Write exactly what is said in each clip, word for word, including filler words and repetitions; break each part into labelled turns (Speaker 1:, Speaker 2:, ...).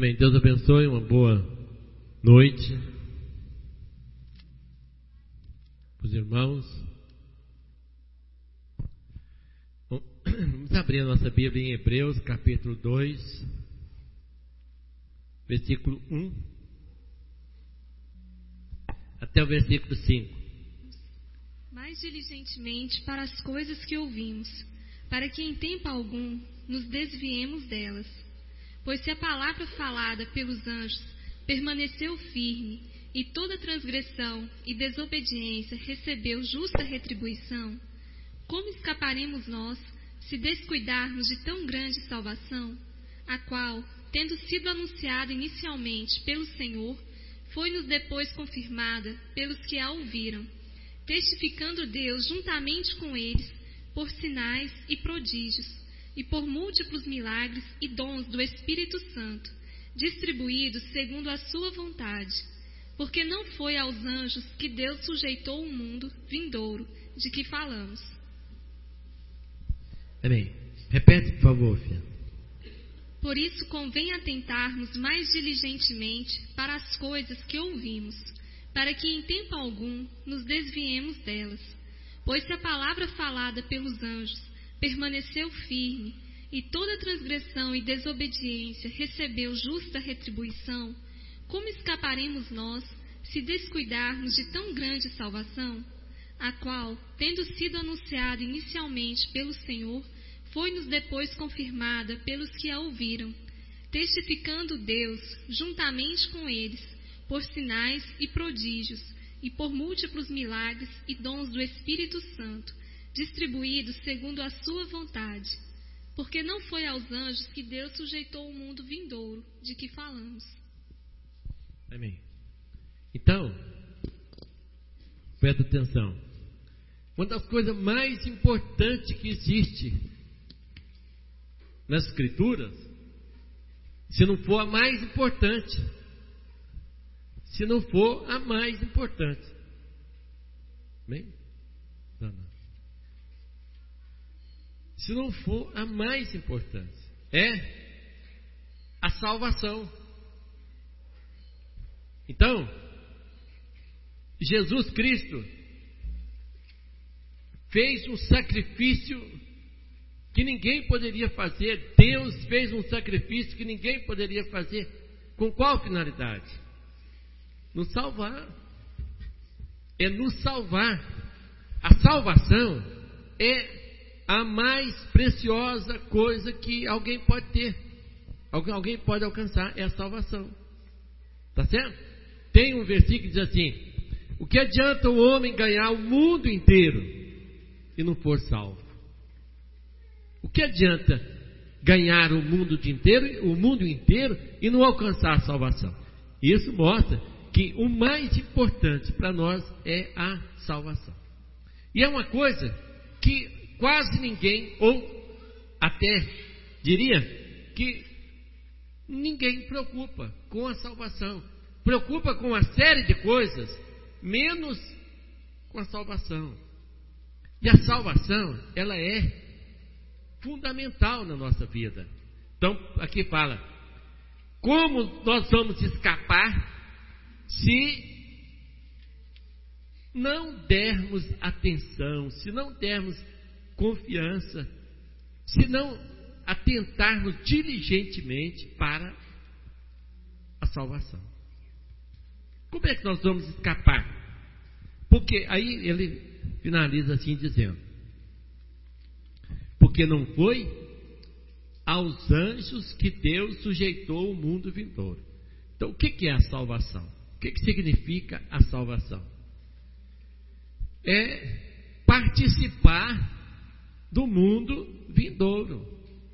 Speaker 1: Amém. Deus abençoe, uma boa noite para os irmãos. Bom, vamos abrir a nossa Bíblia em Hebreus, capítulo dois, versículo um, até o versículo cinco.
Speaker 2: Mais diligentemente para as coisas que ouvimos, para que em tempo algum nos desviemos delas. Pois se a palavra falada pelos anjos permaneceu firme, e toda transgressão e desobediência recebeu justa retribuição, como escaparemos nós se descuidarmos de tão grande salvação, a qual, tendo sido anunciada inicialmente pelo Senhor, foi-nos depois confirmada pelos que a ouviram, testificando Deus juntamente com eles por sinais e prodígios, e por múltiplos milagres e dons do Espírito Santo, distribuídos segundo a sua vontade, porque não foi aos anjos que Deus sujeitou o mundo vindouro, de que falamos.
Speaker 1: Amém. Repete, por favor, filha.
Speaker 2: Por isso convém atentarmos mais diligentemente para as coisas que ouvimos, para que em tempo algum nos desviemos delas. Pois se a palavra falada pelos anjos permaneceu firme, e toda transgressão e desobediência recebeu justa retribuição, como escaparemos nós se descuidarmos de tão grande salvação, a qual, tendo sido anunciada inicialmente pelo Senhor, foi-nos depois confirmada pelos que a ouviram, testificando Deus, juntamente com eles, por sinais e prodígios, e por múltiplos milagres e dons do Espírito Santo, distribuídos segundo a sua vontade, porque não foi aos anjos que Deus sujeitou o mundo vindouro, de que falamos.
Speaker 1: Amém. Então, presta atenção. Uma das coisas mais importantes que existe nas Escrituras, se não for a mais importante, se não for a mais importante. Amém? Não, não. Se não for a mais importante, é a salvação. Então, Jesus Cristo fez um sacrifício que ninguém poderia fazer. Deus fez um sacrifício que ninguém poderia fazer. Com qual finalidade? Nos salvar. É nos salvar. A salvação é a mais preciosa coisa que alguém pode ter, alguém, alguém pode alcançar, é a salvação. Tá certo? Tem um versículo que diz assim: o que adianta o homem ganhar o mundo inteiro e não for salvo? O que adianta ganhar o mundo inteiro, o mundo inteiro e não alcançar a salvação? Isso mostra que o mais importante para nós é a salvação. E é uma coisa que quase ninguém, ou até diria que ninguém preocupa com a salvação. Preocupa com uma série de coisas, menos com a salvação. E a salvação, ela é fundamental na nossa vida. Então, aqui fala: como nós vamos escapar se não dermos atenção, se não dermos confiança, se não atentarmos diligentemente para a salvação? Como é que nós vamos escapar? Porque aí ele finaliza assim dizendo: porque não foi aos anjos que Deus sujeitou o mundo vindouro. Então, o que é a salvação? O que significa a salvação? É participar do mundo vindouro.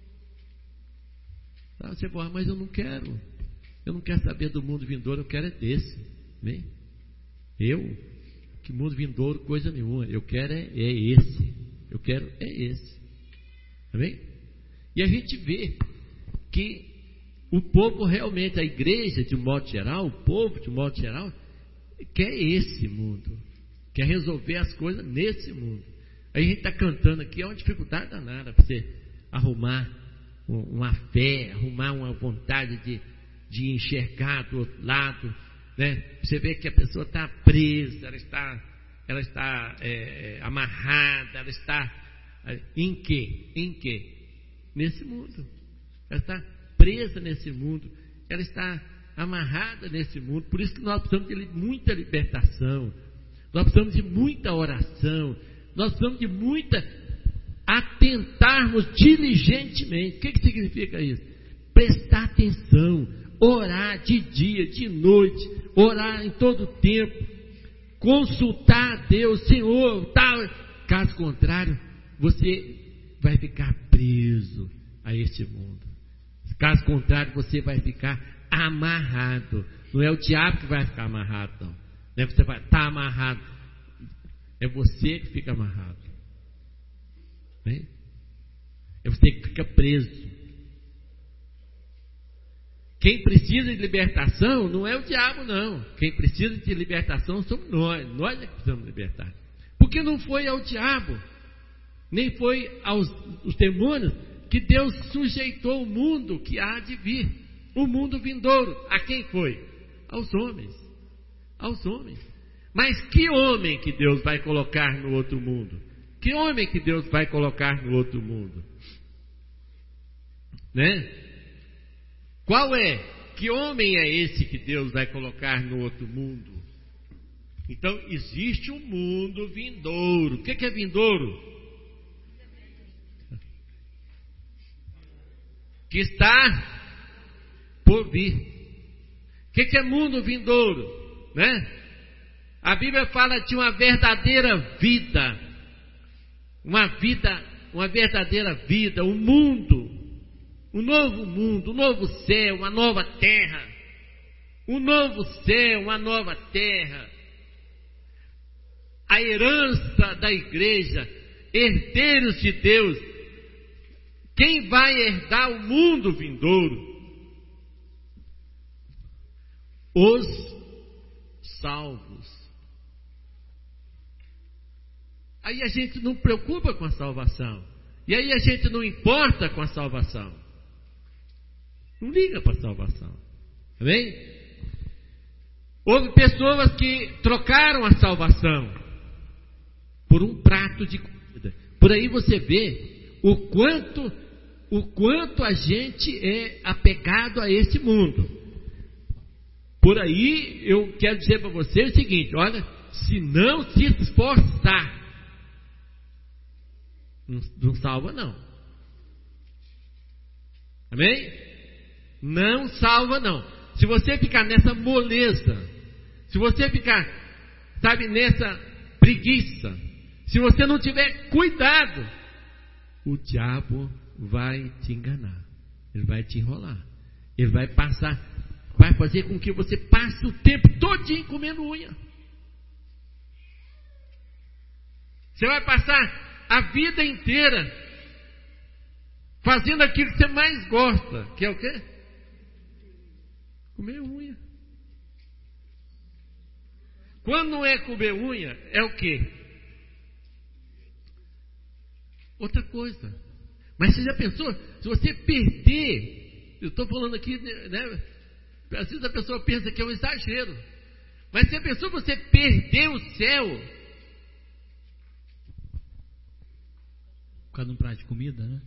Speaker 1: Ah, você fala: mas eu não quero, eu não quero saber do mundo vindouro, eu quero é desse. Amém? Eu? Que mundo vindouro, coisa nenhuma. Eu quero é, é esse. Eu quero é esse. Amém? E a gente vê que o povo realmente, a igreja de modo geral, o povo de modo geral, quer esse mundo, quer resolver as coisas nesse mundo. Aí a gente está cantando aqui, é uma dificuldade danada para você arrumar uma fé, arrumar uma vontade de, de enxergar do outro lado, né? Você vê que a pessoa está presa, ela está, ela está é, amarrada, ela está em quê? Em quê? Nesse mundo. Ela está presa nesse mundo, ela está amarrada nesse mundo. Por isso que nós precisamos de muita libertação, nós precisamos de muita oração, nós precisamos de muita atentarmos diligentemente. O que, que significa isso? Prestar atenção, orar de dia, de noite, orar em todo tempo, consultar a Deus, Senhor, tal. Caso contrário, você vai ficar preso a este mundo. Caso contrário, você vai ficar amarrado. Não é o diabo que vai ficar amarrado, não. Não é que você vai estar amarrado. É você que fica amarrado. Né? É você que fica preso. Quem precisa de libertação não é o diabo, não. Quem precisa de libertação somos nós. Nós é que precisamos libertar. Porque não foi ao diabo, nem foi aos os demônios que Deus sujeitou o mundo que há de vir. O mundo vindouro. A quem foi? Aos homens. Aos homens. Mas que homem que Deus vai colocar no outro mundo? Que homem que Deus vai colocar no outro mundo? Né? Qual é? Que homem é esse que Deus vai colocar no outro mundo? Então, existe um mundo vindouro. O que é vindouro? Que está por vir. O que é mundo vindouro? Né? A Bíblia fala de uma verdadeira vida. Uma vida, uma verdadeira vida, um mundo. Um novo mundo, um novo céu, uma nova terra. Um novo céu, uma nova terra. A herança da igreja, herdeiros de Deus. Quem vai herdar o mundo vindouro? Os salvos. Aí a gente não preocupa com a salvação. E aí a gente não importa com a salvação. Não liga para a salvação. Amém? Houve pessoas que trocaram a salvação por um prato de comida. Por aí você vê o quanto, o quanto a gente é apegado a esse mundo. Por aí eu quero dizer para você o seguinte: olha, se não se esforçar, não, não salva não. Amém? Não salva não. Se você ficar nessa moleza, se você ficar, sabe, nessa preguiça, se você não tiver cuidado, o diabo vai te enganar. Ele vai te enrolar. Ele vai passar, vai fazer com que você passe o tempo todinho comendo unha. Você vai passar a vida inteira fazendo aquilo que você mais gosta, que é o quê? Comer unha. Quando não é comer unha, é o quê? Outra coisa. Mas você já pensou? Se você perder, eu estou falando aqui, né? Às vezes a pessoa pensa que é um exagero. Mas você pensou você perder o céu?
Speaker 3: Por causa de um prato de comida, né?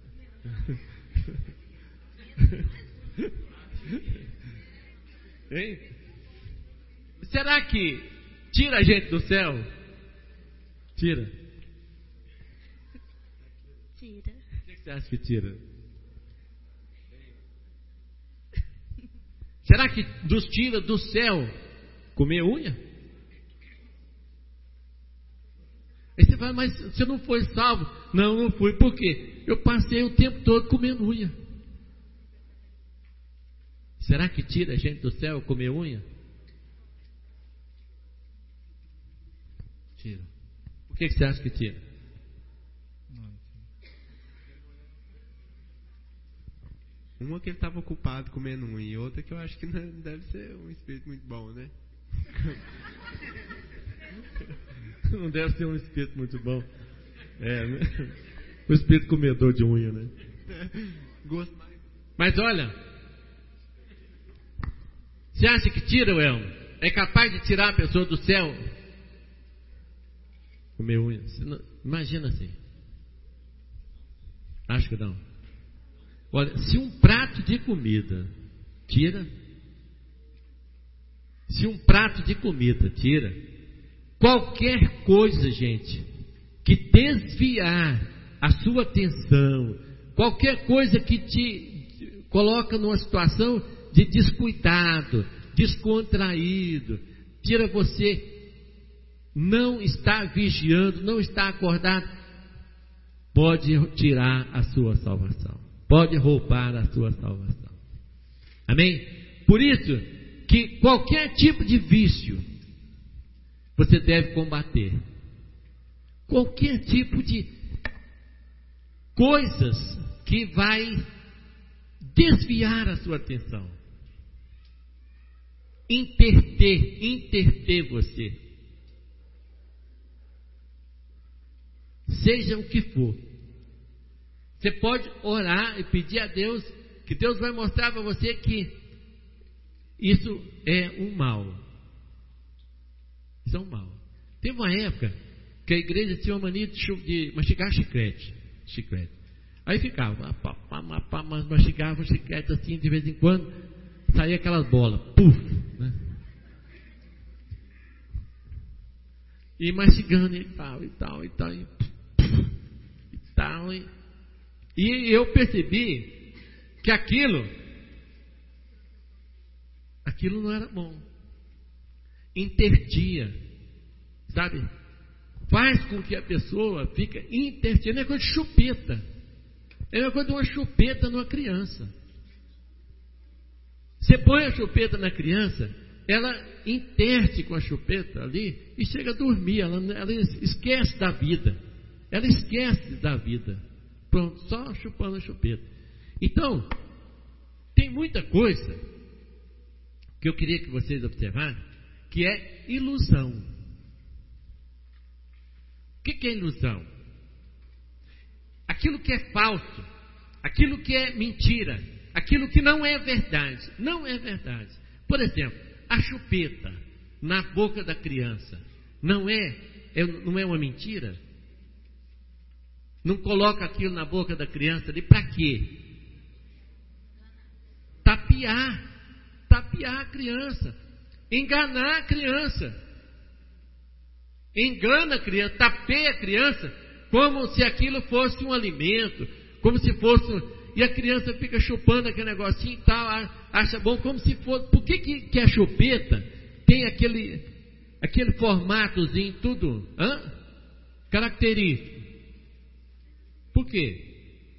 Speaker 1: Hein? Será que tira a gente do céu? Tira.
Speaker 4: Tira.
Speaker 1: O que você acha que tira? Será que nos tira do céu comer unha? Aí você fala, mas você não foi salvo? Não, não fui. Por quê? Eu passei o tempo todo comendo unha. Será que tira a gente do céu comer unha? Tira. Por que você acha que tira?
Speaker 5: Uma que ele estava ocupado comendo unha, e outra que eu acho que não deve ser um espírito muito bom, né?
Speaker 1: Não deve ser um espírito muito bom. É, né? O espírito comedor de unha, né?
Speaker 5: Gosto mais.
Speaker 1: Mas olha, Você acha que tira, Elmo? É capaz de tirar a pessoa do céu? Comer unha. Imagina assim. Acho que não. Olha, se um prato de comida tira, se um prato de comida tira, qualquer coisa, gente, que desviar a sua atenção, qualquer coisa que te coloca numa situação de descuidado, descontraído, tira você, não está vigiando, não está acordado, pode tirar a sua salvação, pode roubar a sua salvação. Amém? Por isso que qualquer tipo de vício você deve combater. Qualquer tipo de coisas que vai desviar a sua atenção. Interter, interter você. Seja o que for. Você pode orar e pedir a Deus, que Deus vai mostrar para você que isso é um mal. Isso é um mal. Teve uma época que a igreja tinha uma mania de, de mastigar chiclete. chiclete. Aí ficava, mastigava chiclete assim, de vez em quando, saía aquelas bolas, puf, né? E mastigando e tal, e tal, e tal, e, e tal. E, e eu percebi que aquilo, aquilo não era bom. Interdia, sabe? Faz com que a pessoa fique interdia. Não é coisa de chupeta. É uma coisa de uma chupeta numa criança. Você põe a chupeta na criança, ela interte com a chupeta ali e chega a dormir. Ela, ela esquece da vida. Ela esquece da vida. Pronto, só chupando a chupeta. Então, tem muita coisa que eu queria que vocês observassem, que é ilusão. O que, que é ilusão? Aquilo que é falso, aquilo que é mentira, aquilo que não é verdade. Não é verdade. Por exemplo, a chupeta na boca da criança não é, é, não é uma mentira? Não coloca aquilo na boca da criança ali para quê? Tapear. Tapear a criança. Enganar a criança. Engana a criança, tapeia a criança como se aquilo fosse um alimento, como se fosse um... E a criança fica chupando aquele negocinho e tal, acha bom, como se fosse... Por que, que, que a chupeta tem aquele, aquele formatozinho tudo hã? característico? Por quê?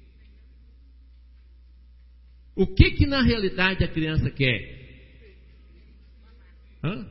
Speaker 1: O que que na realidade a criança quer? Hã?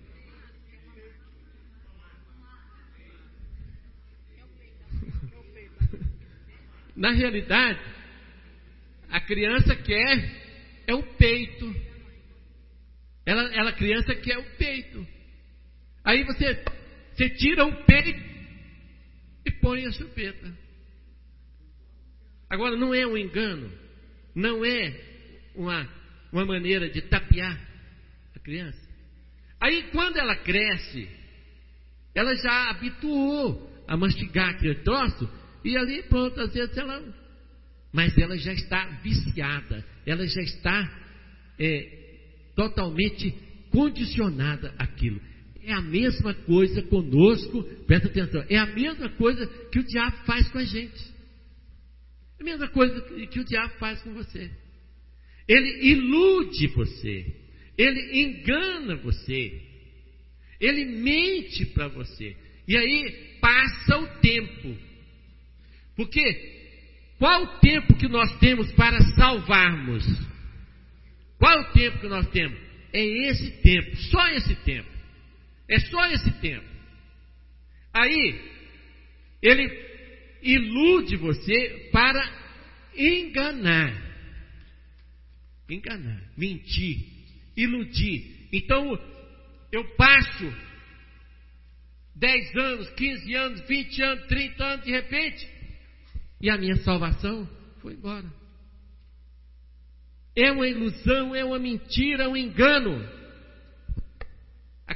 Speaker 1: Na realidade, a criança quer é o peito. Ela, ela a criança quer o peito. Aí você, você tira o peito e põe a chupeta. Agora, não é um engano, não é uma, uma maneira de tapear a criança. Aí, quando ela cresce, ela já habituou a mastigar aquele troço. E ali, pronto, às vezes ela... Mas ela já está viciada. Ela já está é, totalmente condicionada àquilo. É a mesma coisa conosco. Presta atenção. É a mesma coisa que o diabo faz com a gente. É a mesma coisa que o diabo faz com você. Ele ilude você. Ele engana você. Ele mente para você. E aí passa o tempo. Porque qual o tempo que nós temos para salvarmos? Qual é o tempo que nós temos? É esse tempo, só esse tempo. É só esse tempo. Aí, ele ilude você para enganar. Enganar, mentir, iludir. Então, eu passo dez anos, quinze anos, vinte anos, trinta anos, de repente... E a minha salvação foi embora. É uma ilusão, é uma mentira, é um engano.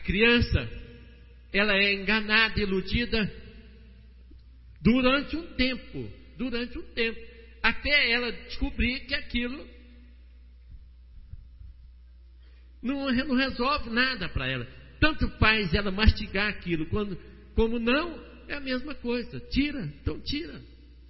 Speaker 1: criança, ela é enganada, iludida durante um tempo, durante um tempo, até ela descobrir que aquilo não, não resolve nada para ela. Tanto faz ela mastigar aquilo, quando, como não, é a mesma coisa. Tira, então tira.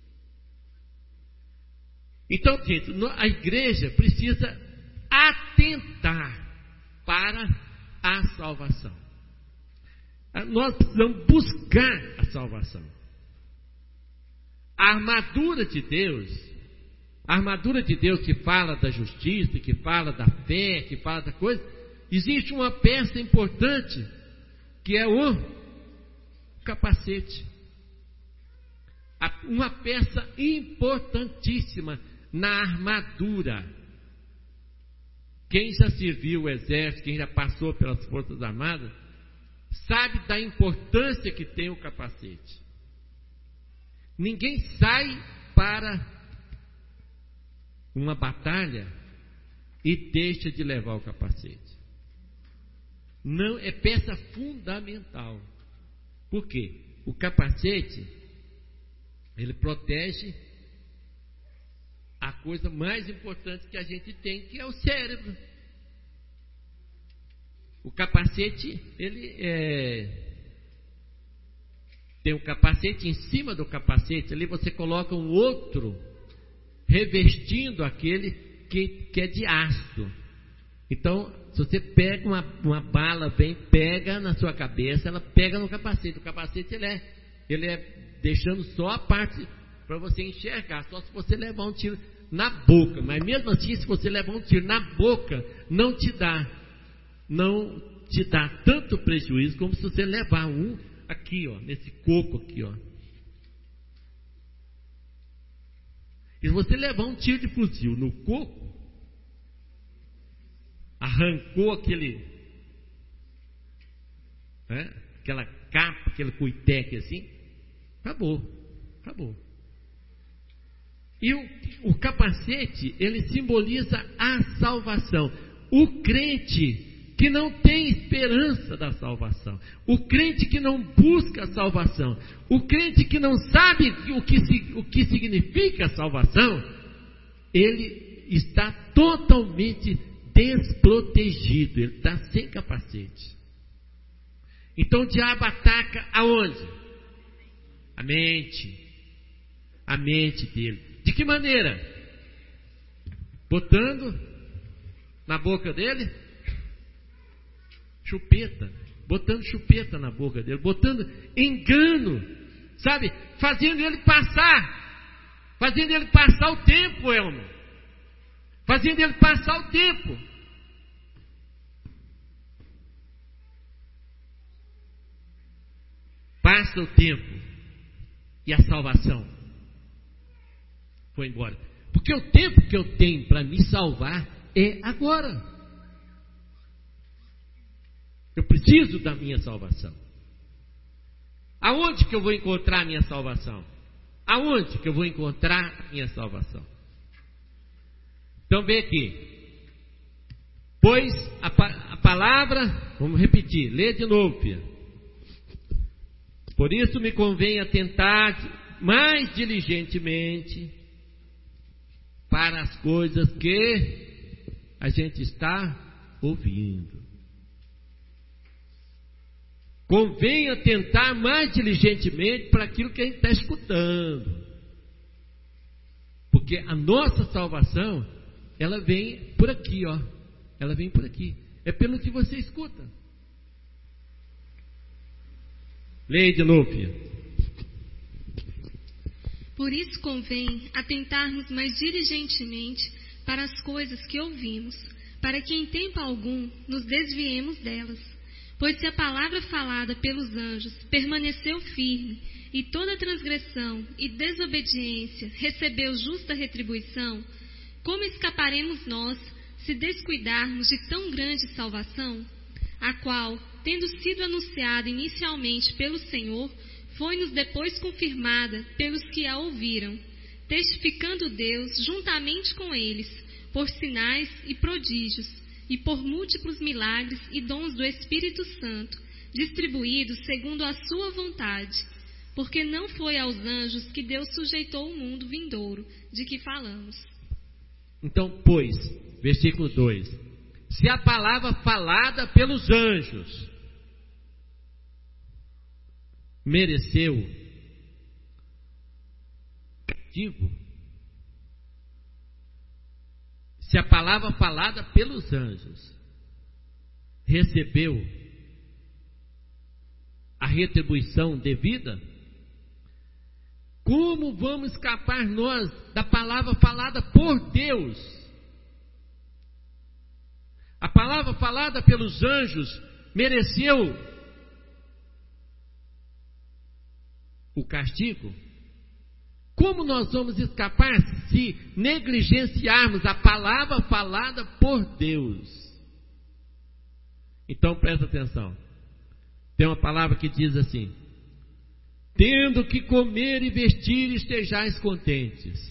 Speaker 1: Então, gente, a igreja precisa atentar para a salvação. Nós precisamos buscar a salvação. A armadura de Deus, a armadura de Deus que fala da justiça, que fala da fé, que fala da coisa, existe uma peça importante, que é o capacete. Uma peça importantíssima na armadura. Quem já serviu o exército, quem já passou pelas forças armadas, sabe da importância que tem o capacete. Ninguém sai para uma batalha e deixa de levar o capacete. Não, é peça fundamental. Por quê? O capacete, ele protege a coisa mais importante que a gente tem, que é o cérebro. O capacete, ele é... tem um capacete, em cima do capacete, ali você coloca um outro, revestindo aquele que, que é de aço. Então, se você pega uma, uma bala, vem, pega na sua cabeça, ela pega no capacete. O capacete, ele é, ele é deixando só a parte para você enxergar, só se você levar um tiro na boca. Mas mesmo assim, se você levar um tiro na boca, não te dá, não te dá tanto prejuízo como se você levar um aqui, ó, nesse coco aqui, ó. E se você levar um tiro de fuzil no coco, arrancou aquele, né, aquela capa, aquele cuiteque assim, acabou, acabou. E o, o capacete, ele simboliza a salvação. O crente que não tem esperança da salvação, o crente que não busca a salvação, o crente que não sabe o que, o que significa a salvação, ele está totalmente desprotegido, ele está sem capacete. Então o diabo ataca aonde? A mente, a mente dele. De que maneira? Botando na boca dele chupeta, botando chupeta na boca dele, botando engano, sabe? Fazendo ele passar, fazendo ele passar o tempo, Elmo, fazendo ele passar o tempo. Passa o tempo e a salvação foi embora. Porque o tempo que eu tenho para me salvar é agora. Eu preciso da minha salvação. Aonde que eu vou encontrar a minha salvação? Aonde que eu vou encontrar a minha salvação? Então vem aqui. Pois a, a palavra, vamos repetir, lê de novo, filho. Por isso me convém atentar mais diligentemente para as coisas que a gente está ouvindo. Convém atentar mais diligentemente para aquilo que a gente está escutando. Porque a nossa salvação, ela vem por aqui, ó. Ela vem por aqui. É pelo que você escuta. Leia de novo, filha.
Speaker 2: Por isso convém atentarmos mais diligentemente para as coisas que ouvimos, para que em tempo algum nos desviemos delas. Pois se a palavra falada pelos anjos permaneceu firme, e toda transgressão e desobediência recebeu justa retribuição, como escaparemos nós se descuidarmos de tão grande salvação, a qual, tendo sido anunciada inicialmente pelo Senhor, foi-nos depois confirmada pelos que a ouviram, testificando Deus juntamente com eles, por sinais e prodígios, e por múltiplos milagres e dons do Espírito Santo, distribuídos segundo a sua vontade, porque não foi aos anjos que Deus sujeitou o mundo vindouro, de que falamos.
Speaker 1: Então, pois, versículo dois, se a palavra falada pelos anjos mereceu castigo, se a palavra falada pelos anjos recebeu a retribuição devida, como vamos escapar nós da palavra falada por Deus? A palavra falada pelos anjos mereceu o castigo. Como nós vamos escapar se negligenciarmos a palavra falada por Deus? Então presta atenção. Tem uma palavra que diz assim: tendo que comer e vestir, estejais contentes.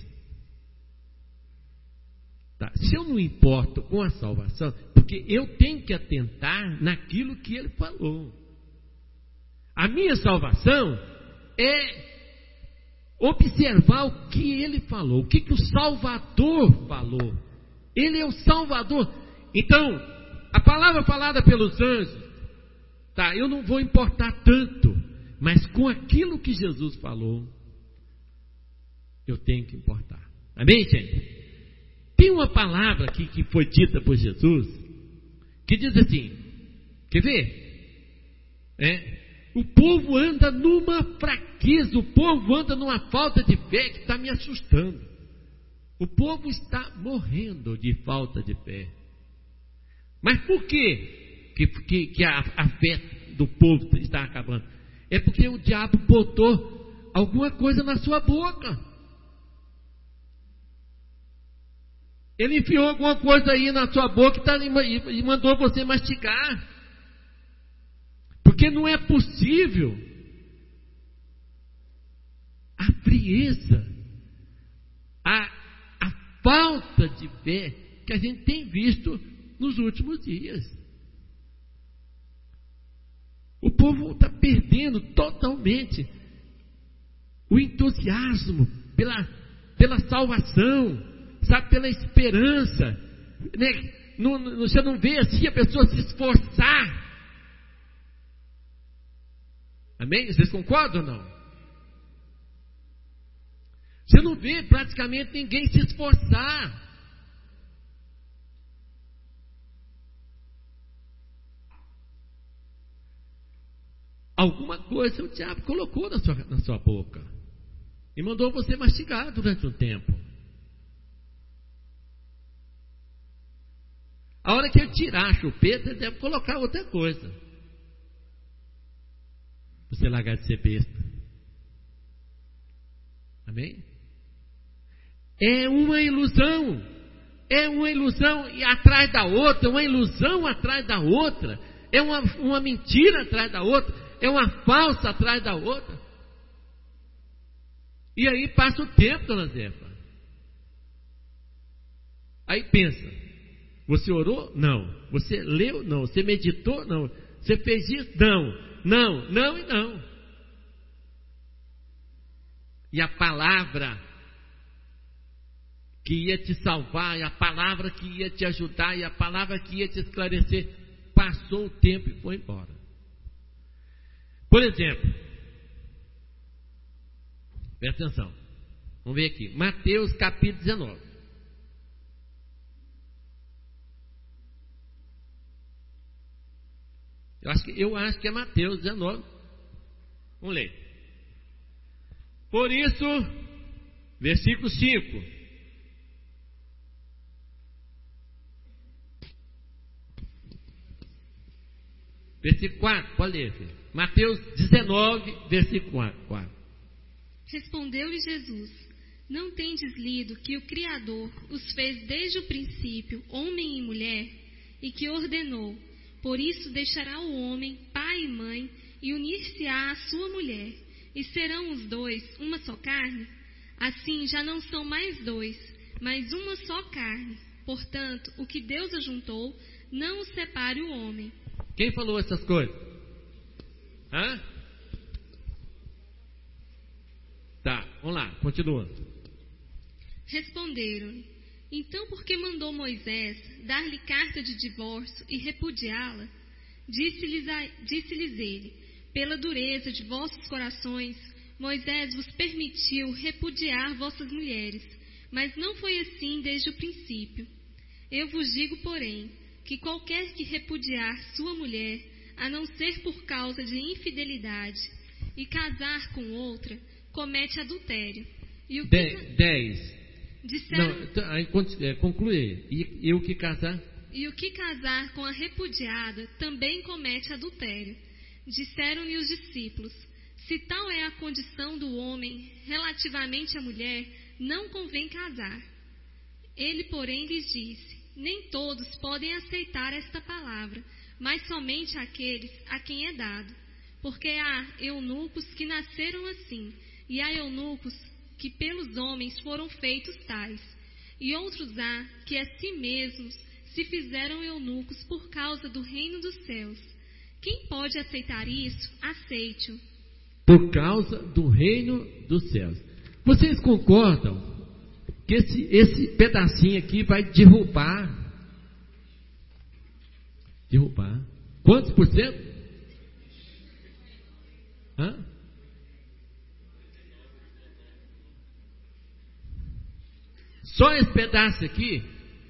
Speaker 1: Tá. Se eu não importo com a salvação, porque eu tenho que atentar naquilo que ele falou. A minha salvação é observar o que ele falou, o que, que o Salvador falou. Ele é o Salvador. Então, a palavra falada pelos anjos, tá, eu não vou importar tanto, mas com aquilo que Jesus falou, eu tenho que importar. Amém, gente? Tem uma palavra aqui que foi dita por Jesus, que diz assim, quer ver? É, o povo anda numa fraqueza, o povo anda numa falta de fé que está me assustando. O povo está morrendo de falta de fé. Mas por quê que, que, que a, a fé do povo está acabando? É porque o diabo botou alguma coisa na sua boca. Ele enfiou alguma coisa aí na sua boca e, tá, e mandou você mastigar. Porque não é possível a frieza, a, a falta de fé que a gente tem visto nos últimos dias. O povo está perdendo totalmente o entusiasmo pela, pela salvação, sabe, pela esperança, né? Não, você não vê assim a pessoa se esforçar. Amém? Vocês concordam ou não? Você não vê praticamente ninguém se esforçar. Alguma coisa o diabo colocou na sua, na sua boca e mandou você mastigar durante um tempo. A hora que ele tirar a chupeta, ele deve colocar outra coisa. Você largar de ser besta. Amém? É uma ilusão. É uma ilusão e atrás da outra, uma ilusão atrás da outra. É uma, uma mentira atrás da outra. É uma falsa atrás da outra. E aí passa o tempo, dona Zefa. Aí pensa, você orou? Não. Você leu? Não. Você meditou? Não. Você fez isso? Não. Não, não e não. E a palavra que ia te salvar, e a palavra que ia te ajudar, e a palavra que ia te esclarecer, passou o tempo e foi embora. Por exemplo, presta atenção, vamos ver aqui, Mateus capítulo dezenove. Eu acho que, eu acho que é Mateus dezenove. Vamos ler. Por isso, versículo cinco. Versículo quatro, pode ler, filho. Mateus dezenove, versículo quatro.
Speaker 2: Respondeu-lhe Jesus: não tendes lido que o Criador os fez desde o princípio, homem e mulher, e que ordenou: por isso deixará o homem pai e mãe, e unir-se-á à sua mulher, e serão os dois uma só carne? Assim já não são mais dois, mas uma só carne. Portanto, o que Deus ajuntou, não o separe o homem.
Speaker 1: Quem falou essas coisas? Hã? Tá, vamos lá, continua.
Speaker 2: Responderam-lhe: então por que mandou Moisés dar-lhe carta de divórcio e repudiá-la? Disse-lhes, a, disse-lhes ele: pela dureza de vossos corações, Moisés vos permitiu repudiar vossas mulheres, mas não foi assim desde o princípio. Eu vos digo, porém, que qualquer que repudiar sua mulher, a não ser por causa de infidelidade, e casar com outra, comete adultério. E o que...
Speaker 1: De, dez.
Speaker 2: Disseram...
Speaker 1: Não, aí conclui. E, e o que casar?
Speaker 2: E o que casar com a repudiada também comete adultério. Disseram-lhe os discípulos: se tal é a condição do homem relativamente à mulher, não convém casar. Ele, porém, lhes disse: nem todos podem aceitar esta palavra, mas somente aqueles a quem é dado. Porque há eunucos que nasceram assim, e há eunucos que pelos homens foram feitos tais, e outros há que a si mesmos se fizeram eunucos por causa do reino dos céus. Quem pode aceitar isso, aceite-o.
Speaker 1: Por causa do reino dos céus. Vocês concordam que esse, esse pedacinho aqui vai derrubar? Derrubar. Quantos por cento? Hã? Só esse pedaço aqui.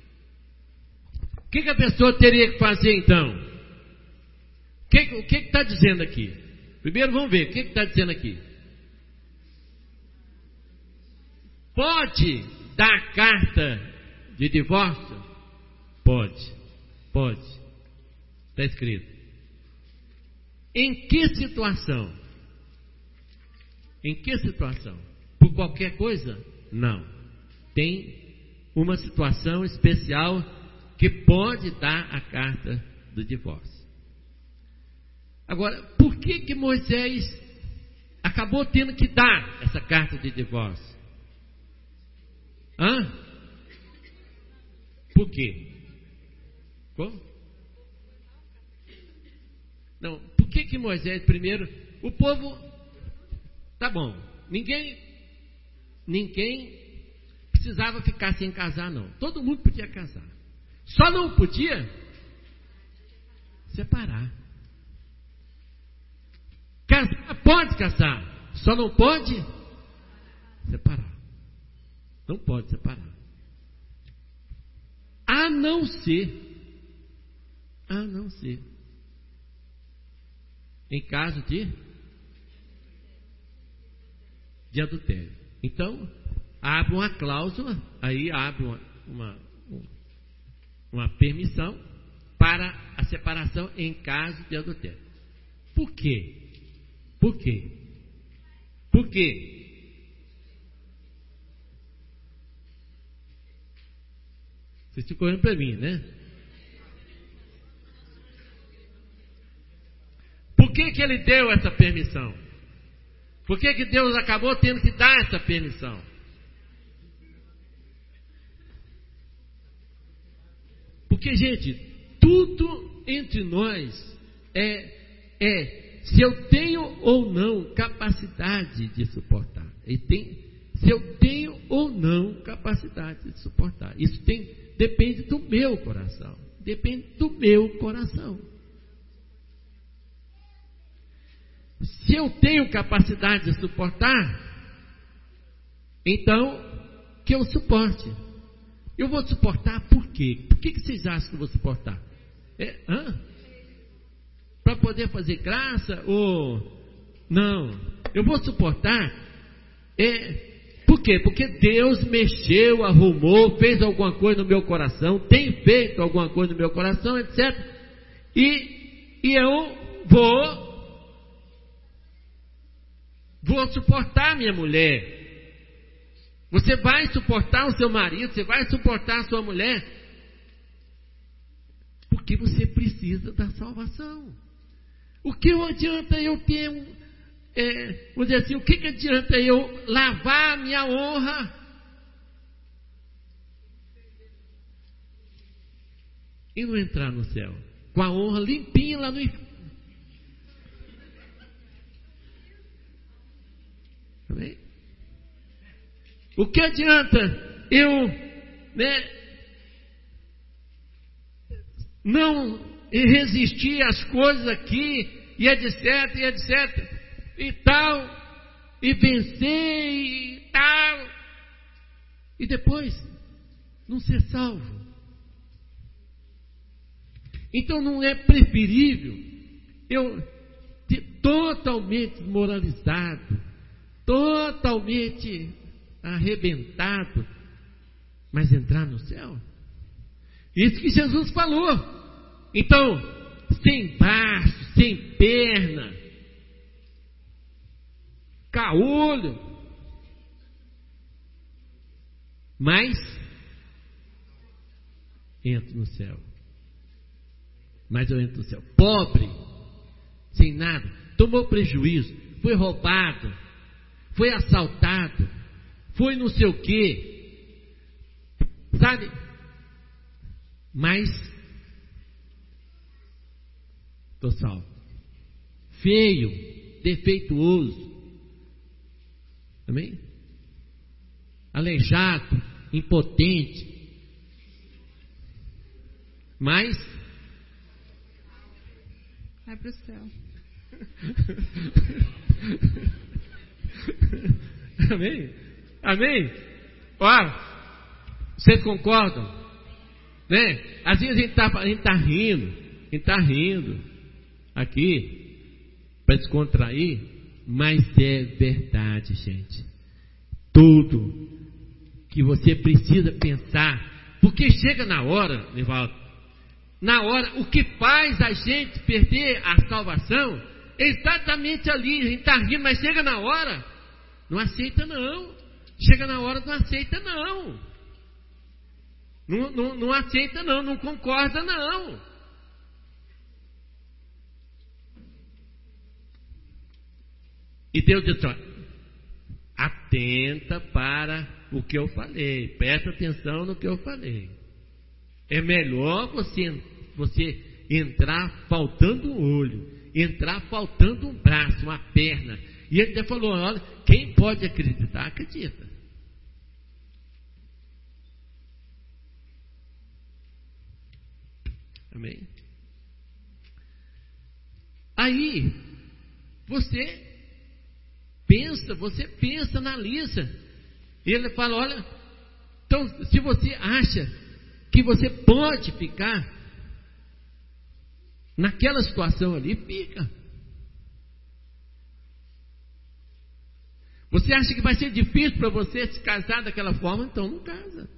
Speaker 1: O que, que a pessoa teria que fazer então? O que está que que tá dizendo aqui? Primeiro vamos ver, o que está dizendo aqui? Pode dar carta de divórcio? Pode, pode. Está escrito. Em que situação? Em que situação? Por qualquer coisa? Não. Tem uma situação especial que pode dar a carta do divórcio. Agora, por que que Moisés acabou tendo que dar essa carta de divórcio? Hã? Por quê? Como? Não, por que que Moisés primeiro... O povo... Tá bom, ninguém... Ninguém precisava ficar sem casar, não. Todo mundo podia casar. Só não podia separar. Casar, pode casar, só não pode separar. Não pode separar. A não ser, a não ser, em caso de, de adultério. Então, abre uma cláusula, aí abre uma, uma, uma permissão para a separação em caso de adultério. Por quê? Por quê? Por quê? Vocês ficam olhando para mim, né? Por que que ele deu essa permissão? Por que que Deus acabou tendo que dar essa permissão? Porque, gente, tudo entre nós é, é se eu tenho ou não capacidade de suportar. E tem, se eu tenho ou não capacidade de suportar. Isso tem, depende do meu coração. Depende do meu coração. Se eu tenho capacidade de suportar, então que eu suporte. Eu vou suportar por quê? Por que, que vocês acham que eu vou suportar? É, para poder fazer graça ou não? Eu vou suportar. É, por quê? Porque Deus mexeu, arrumou, fez alguma coisa no meu coração, tem feito alguma coisa no meu coração, etcétera. E, e eu vou vou suportar minha mulher. Você vai suportar o seu marido, você vai suportar a sua mulher, porque você precisa da salvação. O que adianta eu ter um, é, vamos dizer assim, o que, que adianta eu lavar a minha honra? e não entrar no céu, com a honra limpinha lá no inferno. Amém? O que adianta eu, né, não resistir às coisas aqui, e etc, e etc, e tal, e vencer, e tal, e depois não ser salvo? Então não é preferível eu ter totalmente desmoralizado, totalmente arrebentado, mas entrar no céu? Isso que Jesus falou. Então, sem braço, sem perna, caolho, mas entro no céu. Mas eu entro no céu. Pobre, sem nada, tomou prejuízo, foi roubado, foi assaltado, foi não sei o quê, sabe? Mas estou salvo. Feio, defeituoso, amém? Aleijado, impotente, mas
Speaker 2: vai para o céu.
Speaker 1: Amém? Amém? Ó, vocês concordam? Né? Às vezes a gente está tá rindo, a gente está rindo aqui para descontrair, mas é verdade, gente. Tudo que você precisa pensar, porque chega na hora, Nivaldo, na hora, o que faz a gente perder a salvação é exatamente ali. A gente está rindo, mas chega na hora, não aceita não. Chega na hora, não aceita não. Não, não, não aceita não, não concorda não. E Deus diz: atenta para o que eu falei, presta atenção no que eu falei. É melhor você, você entrar faltando um olho, entrar faltando um braço, uma perna. E ele até falou: olha, quem pode acreditar, acredita. Amém? Aí, você pensa, você pensa, analisa. E ele fala: olha, então, se você acha que você pode ficar naquela situação ali, fica. Você acha que vai ser difícil para você se casar daquela forma? Então não casa.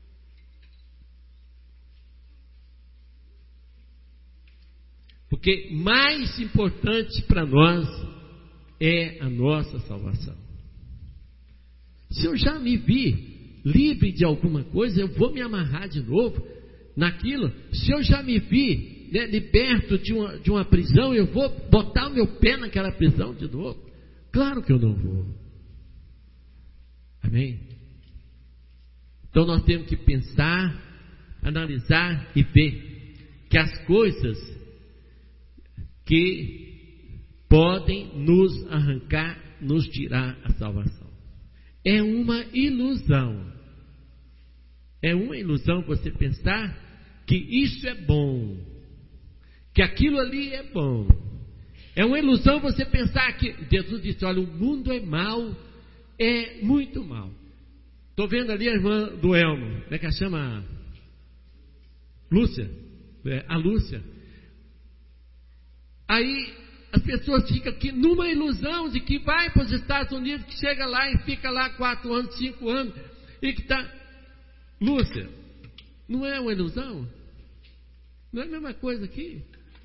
Speaker 1: Porque mais importante para nós é a nossa salvação. Se eu já me vi livre de alguma coisa, eu vou me amarrar de novo naquilo. Se eu já me vi, né, liberto de uma, de uma prisão, eu vou botar o meu pé naquela prisão de novo? Claro que eu não vou. Amém? Então nós temos que pensar, analisar e ver que as coisas que podem nos arrancar, nos tirar a salvação, é uma ilusão. É uma ilusão você pensar que isso é bom, que aquilo ali é bom. É uma ilusão você pensar que Jesus disse: olha, o mundo é mau, é muito mau. Estou vendo ali a irmã do Elmo, como é que ela chama? Lúcia, é, a Lúcia. Aí as pessoas ficam aqui numa ilusão de que vai para os Estados Unidos, que chega lá e fica lá quatro anos, cinco anos, e que está... Lúcia, não é uma ilusão? Não é a mesma coisa aqui?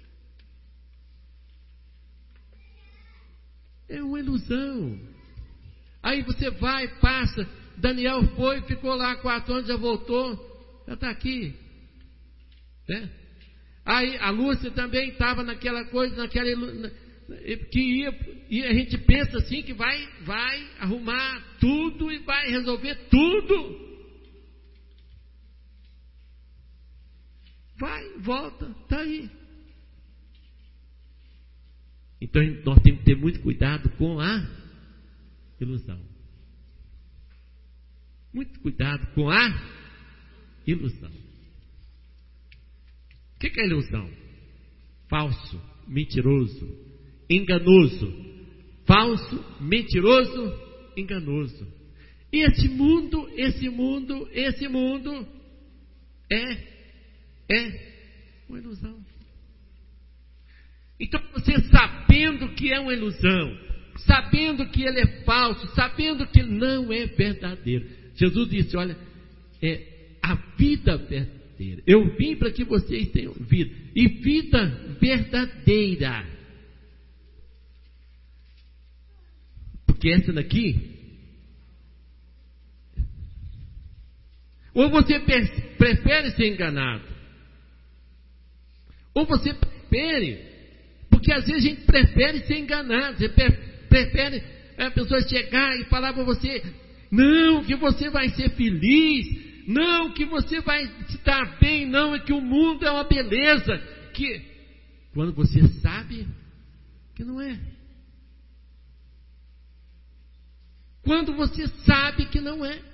Speaker 1: É uma ilusão. Aí você vai, passa, Daniel foi, ficou lá quatro anos, já voltou, já está aqui, né? Aí a Lúcia também estava naquela coisa, naquela que ia, e a gente pensa assim que vai, vai arrumar tudo e vai resolver tudo. Vai, volta, está aí. Então nós temos que ter muito cuidado com a ilusão. Muito cuidado com a ilusão. O que é ilusão? Falso, mentiroso, enganoso. Falso, mentiroso, enganoso. E esse mundo, esse mundo, esse mundo é, é uma ilusão. Então você sabendo que é uma ilusão, sabendo que ele é falso, sabendo que ele não é verdadeiro. Jesus disse, olha, é a vida verdadeira. Eu vim para que vocês tenham vida. E vida verdadeira. Porque essa daqui, ou você prefere ser enganado, ou você prefere, porque às vezes a gente prefere ser enganado, você prefere a pessoa chegar e falar para você, não, que você vai ser feliz, não, que você vai estar bem, não, é que o mundo é uma beleza, que quando você sabe que não é. Quando você sabe que não é.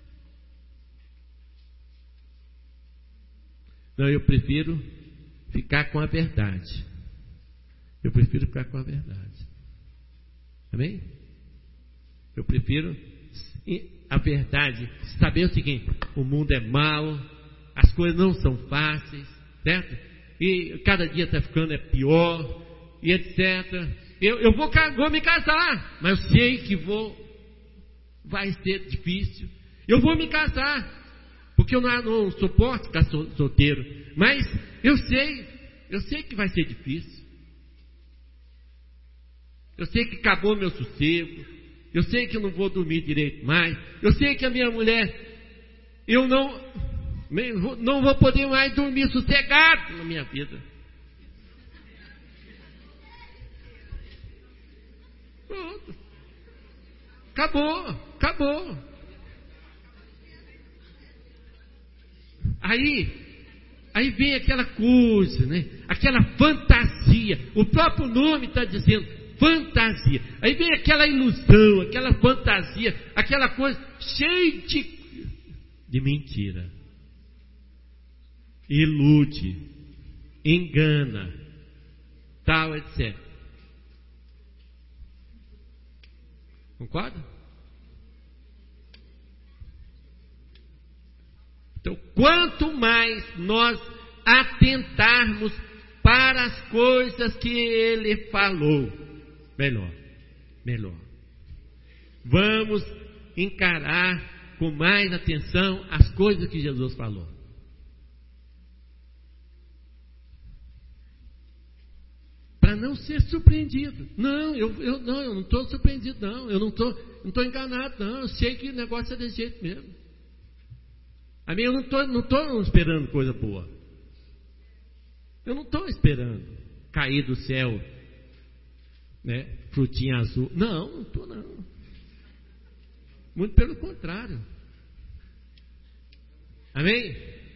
Speaker 1: Não, eu prefiro ficar com a verdade. Eu prefiro ficar com a verdade. Amém? Eu prefiro a verdade, saber o seguinte, o mundo é mau, as coisas não são fáceis, certo? E cada dia está ficando é pior, e etcétera. Eu, eu vou, vou me casar, mas eu sei que vou, vai ser difícil. Eu vou me casar, porque eu não, não suporto ficar solteiro, mas eu sei, eu sei que vai ser difícil. Eu sei que acabou meu sossego. Eu sei que eu não vou dormir direito mais. Eu sei que a minha mulher, eu não, não vou poder mais dormir sossegado na minha vida. Pronto. Acabou, acabou. Aí, aí vem aquela coisa, né? Aquela fantasia. O próprio nome está dizendo fantasia. Aí vem aquela ilusão, aquela fantasia, aquela coisa cheia de, de mentira. Ilude, engana, tal, etcétera. Concorda? Então, quanto mais nós atentarmos para as coisas que ele falou, melhor, melhor. Vamos encarar com mais atenção as coisas que Jesus falou. Para não ser surpreendido. Não, eu, eu não, eu não estou surpreendido, não. Eu não estou não estou enganado, não. Eu sei que o negócio é desse jeito mesmo. A mim, eu não estou não estou esperando coisa boa. Eu não estou esperando cair do céu, né, frutinha azul. Não, não estou não. Muito pelo contrário. Amém?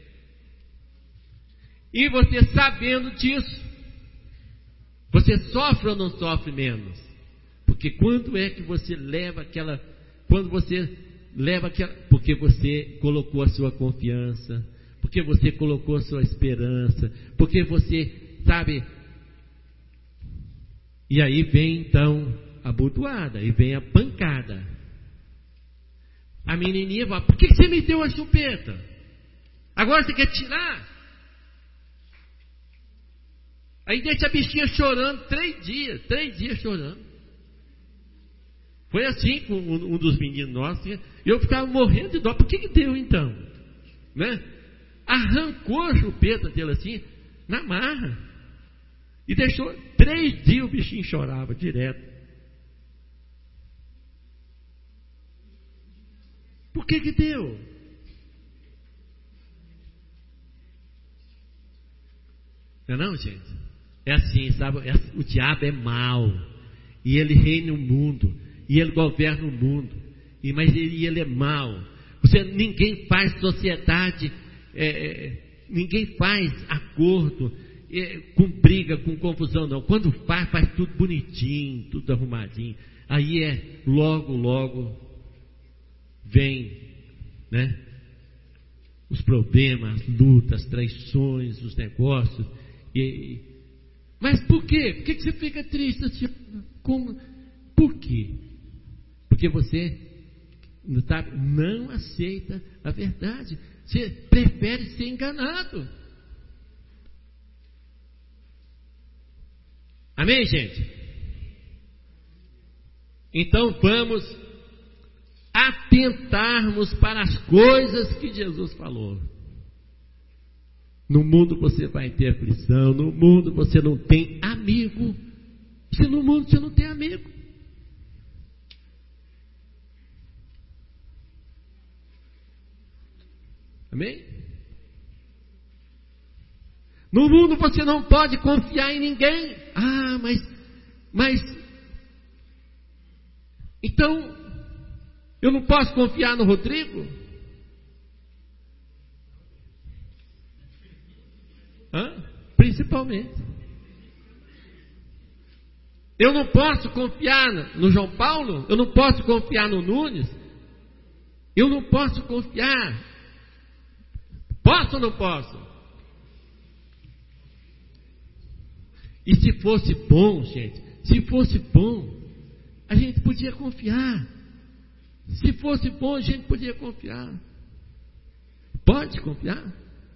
Speaker 1: E você sabendo disso, você sofre ou não sofre menos? Porque quando é que você leva aquela, quando você leva aquela, porque você colocou a sua confiança, porque você colocou a sua esperança, porque você, sabe, e aí vem então a butuada, e vem a pancada. A menininha fala, por que você me deu a chupeta? Agora você quer tirar? Aí deixa a bichinha chorando três dias, três dias chorando. Foi assim com um dos meninos nossos, e eu ficava morrendo de dó. Por que que deu então? Né? Arrancou a chupeta dele assim, na marra. E deixou três dias o bichinho chorava direto. Por que que deu? Não é não, gente? É assim, sabe? É, o diabo é mau. E ele reina o mundo. E ele governa o mundo. E, mas ele, ele é mau. Você, ninguém faz sociedade é, ninguém faz acordo é, com briga, com confusão, não. Quando faz, faz tudo bonitinho, tudo arrumadinho. Aí é logo, logo vem, né, os problemas, as lutas, as traições, os negócios. E, mas por quê? Por que você fica triste? Como? Por quê? Porque você sabe, não aceita a verdade. Você prefere ser enganado. Amém, gente? Então vamos atentarmos para as coisas que Jesus falou. No mundo você vai ter aflição, no mundo você não tem amigo. Se no mundo você não tem amigo. Amém? No mundo você não pode confiar em ninguém. Ah, mas, mas, então, eu não posso confiar no Rodrigo? Hã? Principalmente. Eu não posso confiar no João Paulo? Eu não posso confiar no Nunes? Eu não posso confiar. Posso ou não posso? E se fosse bom, gente, se fosse bom, a gente podia confiar. Se fosse bom, a gente podia confiar. Pode confiar?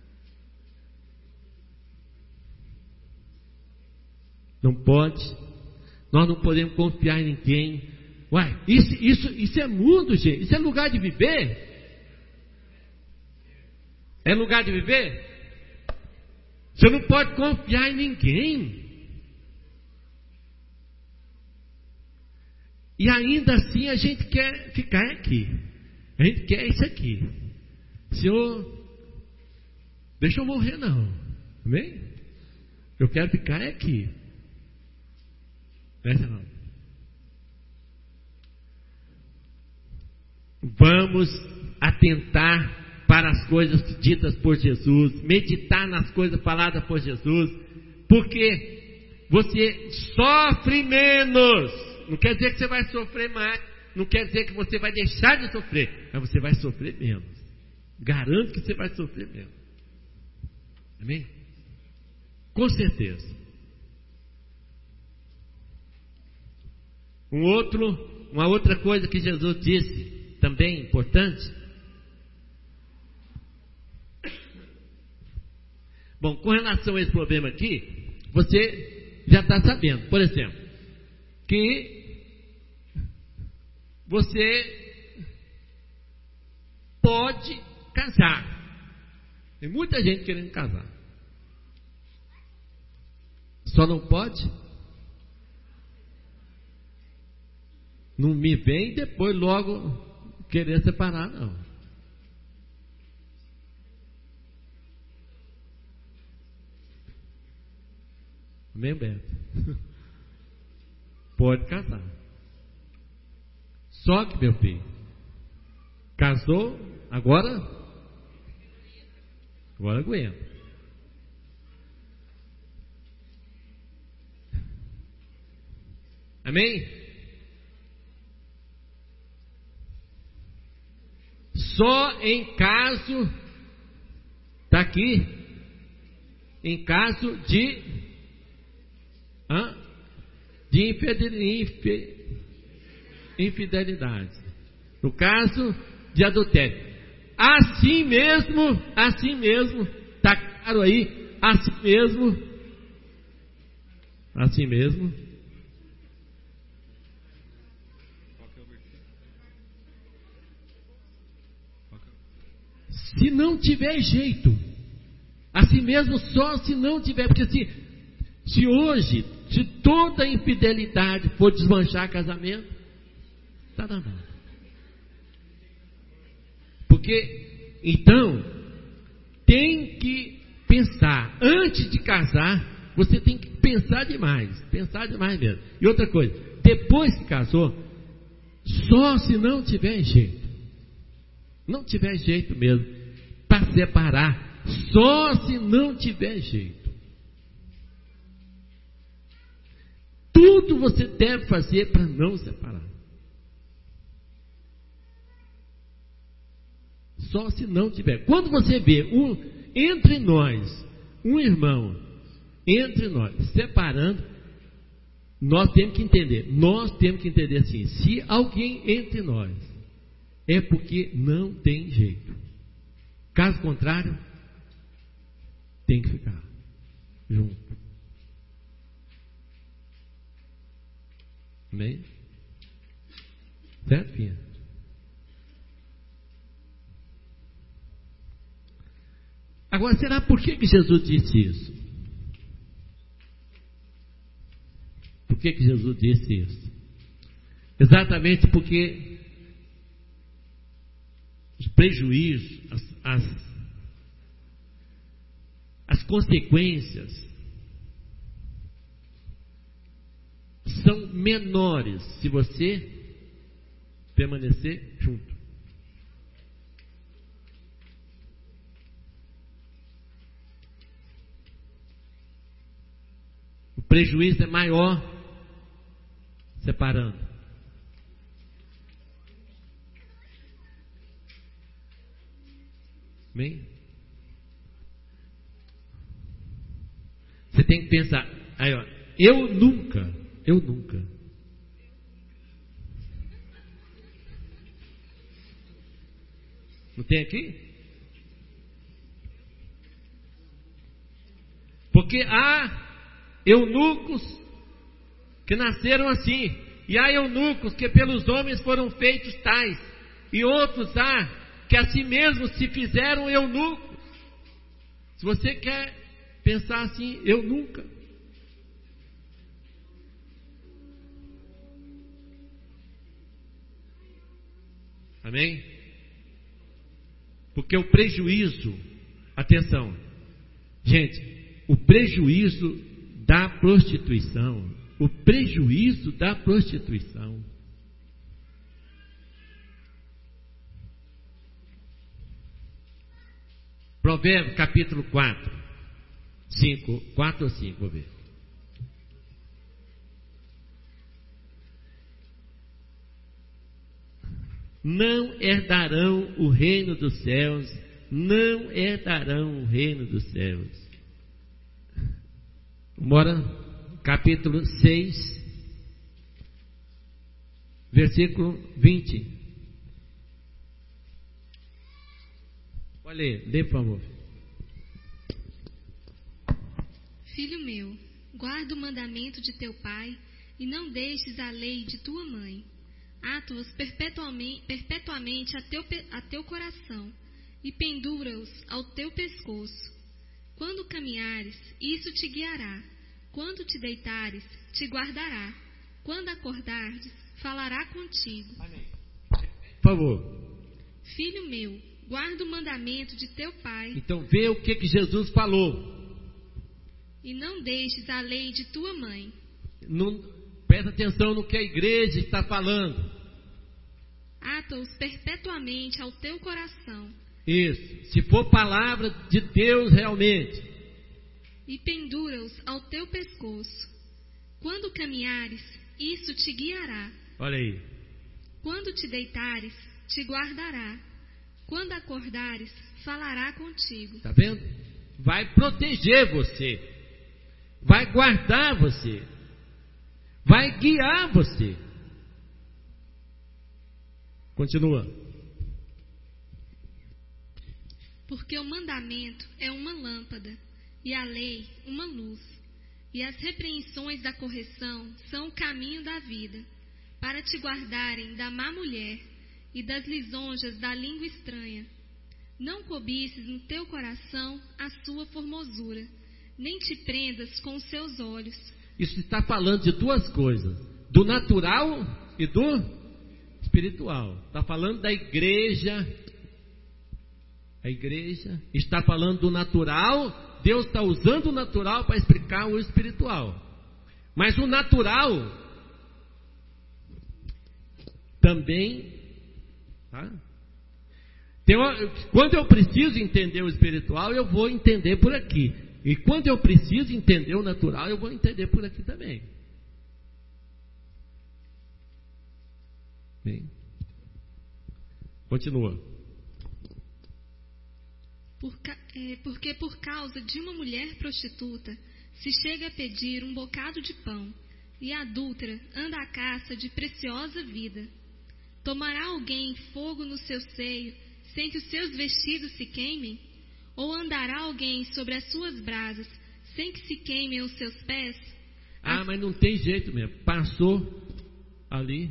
Speaker 1: Não pode. Nós não podemos confiar em ninguém. Uai, isso, isso, isso é mundo, gente. Isso é lugar de viver? É lugar de viver? Você não pode confiar em ninguém. E ainda assim a gente quer ficar aqui. A gente quer isso aqui. Senhor, deixa eu morrer não. Amém? Eu quero ficar aqui. Deixa não. Vamos atentar para as coisas ditas por Jesus, meditar nas coisas faladas por Jesus, porque você sofre menos. Não quer dizer que você vai sofrer mais, não quer dizer que você vai deixar de sofrer, mas você vai sofrer menos. Garanto que você vai sofrer menos. Amém? Com certeza. Um outro, uma outra coisa que Jesus disse, também importante. Bom, com relação a esse problema aqui, você já está sabendo, por exemplo, que você pode casar. Tem muita gente querendo casar. Só não pode? Não me vem depois logo querer separar, não. Amém, Beto? Pode casar. Só que, meu filho, casou, agora, agora aguenta. Amém? Só em caso, está aqui, em caso de Hã? de infidelidade, no caso de adultério. Assim mesmo, assim mesmo, está claro aí, assim mesmo, assim mesmo, se não tiver jeito, assim mesmo, só se não tiver, porque se, se hoje, se toda infidelidade for desmanchar casamento, está danado. Porque, então, tem que pensar, antes de casar, você tem que pensar demais, pensar demais mesmo. E outra coisa, depois que casou, só se não tiver jeito, não tiver jeito mesmo, para separar, Só se não tiver jeito. Tudo você deve fazer para não separar. Só se não tiver. Quando você vê um, entre nós, um irmão, entre nós, separando, nós temos que entender, nós temos que entender assim, se alguém entre nós, é porque não tem jeito. Caso contrário, tem que ficar junto. Amém? Certo, filha? Agora, será por que, que Jesus disse isso? Por que, que Jesus disse isso? Exatamente porque os prejuízos, as, as, as consequências são menores se você permanecer junto. O prejuízo é maior separando. Amém? Você tem que pensar, aí, ó, eu nunca, eu nunca. Não tem aqui? Porque há eunucos que nasceram assim, e há eunucos que pelos homens foram feitos tais, e outros há que a si mesmos se fizeram eunucos. Se você quer pensar assim, eu nunca. Amém? Porque o prejuízo, atenção, gente, o prejuízo da prostituição, o prejuízo da prostituição. Provérbios capítulo quatro, cinco, quatro ou cinco, vou ver. Não herdarão o reino dos céus, não herdarão o reino dos céus. Bora, capítulo seis, versículo vinte. Olha aí, lê por favor.
Speaker 2: Filho meu, guarda o mandamento de teu pai e não deixes a lei de tua mãe. Ata-os perpetuamente, perpetuamente a, teu, a teu coração e pendura-os ao teu pescoço. Quando caminhares, isso te guiará. Quando te deitares, te guardará. Quando acordares, falará contigo.
Speaker 1: Por favor.
Speaker 2: Filho meu, guarda o mandamento de teu pai.
Speaker 1: Então vê o que, que Jesus falou.
Speaker 2: E não deixes a lei de tua mãe.
Speaker 1: Não, presta atenção no que a igreja está falando.
Speaker 2: Ata-os perpetuamente ao teu coração.
Speaker 1: Isso, se for palavra de Deus realmente.
Speaker 2: E pendura-os ao teu pescoço. Quando caminhares, isso te guiará.
Speaker 1: Olha aí.
Speaker 2: Quando te deitares, te guardará. Quando acordares, falará contigo.
Speaker 1: Está vendo? Vai proteger você. Vai guardar você. Vai guiar você. Continua.
Speaker 2: Porque o mandamento é uma lâmpada, e a lei uma luz, e as repreensões da correção são o caminho da vida, para te guardarem da má mulher e das lisonjas da língua estranha. Não cobices no teu coração a sua formosura, nem te prendas com os seus olhos.
Speaker 1: Isso está falando de duas coisas, do natural e do espiritual. Está falando da igreja. A igreja está falando do natural. Deus está usando o natural para explicar o espiritual. Mas o natural também, tá? Tem uma, quando eu preciso entender o espiritual, eu vou entender por aqui. E quando eu preciso entender o natural, eu vou entender por aqui também. Bem, continua.
Speaker 2: Por, é, porque por causa de uma mulher prostituta se chega a pedir um bocado de pão, e a adúltera anda à caça de preciosa vida. Tomará alguém fogo no seu seio, sem que os seus vestidos se queimem? Ou andará alguém sobre as suas brasas, sem que se queimem os seus pés?
Speaker 1: Ah, mas não tem jeito mesmo. Passou ali,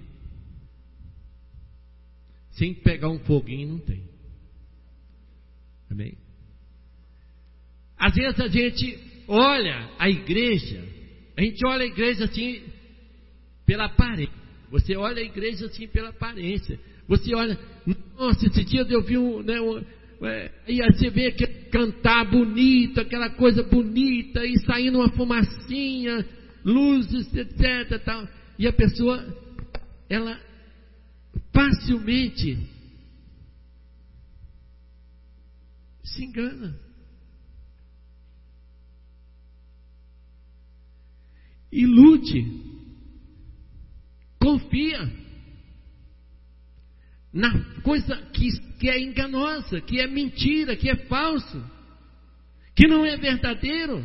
Speaker 1: sem pegar um foguinho, não tem. Amém? Às vezes a gente olha a igreja, a gente olha a igreja assim, pela aparência. Você olha a igreja assim pela aparência. Você olha, nossa, esse dia eu vi um, né, um é, e aí você vê aquele cantar bonito, aquela coisa bonita, e saindo uma fumacinha, luzes, etc, tal. E a pessoa, ela facilmente se engana. Ilude. Confia na coisa que, que é enganosa, que é mentira, que é falso, que não é verdadeiro.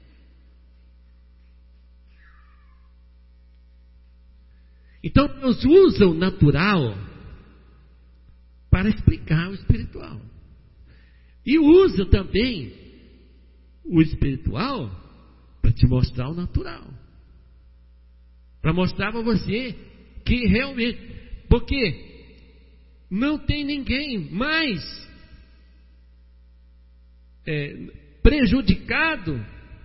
Speaker 1: Então Deus usa o natural para explicar o espiritual. E usa também o espiritual para te mostrar o natural. Para mostrar para você que realmente, porque não tem ninguém mais é, prejudicado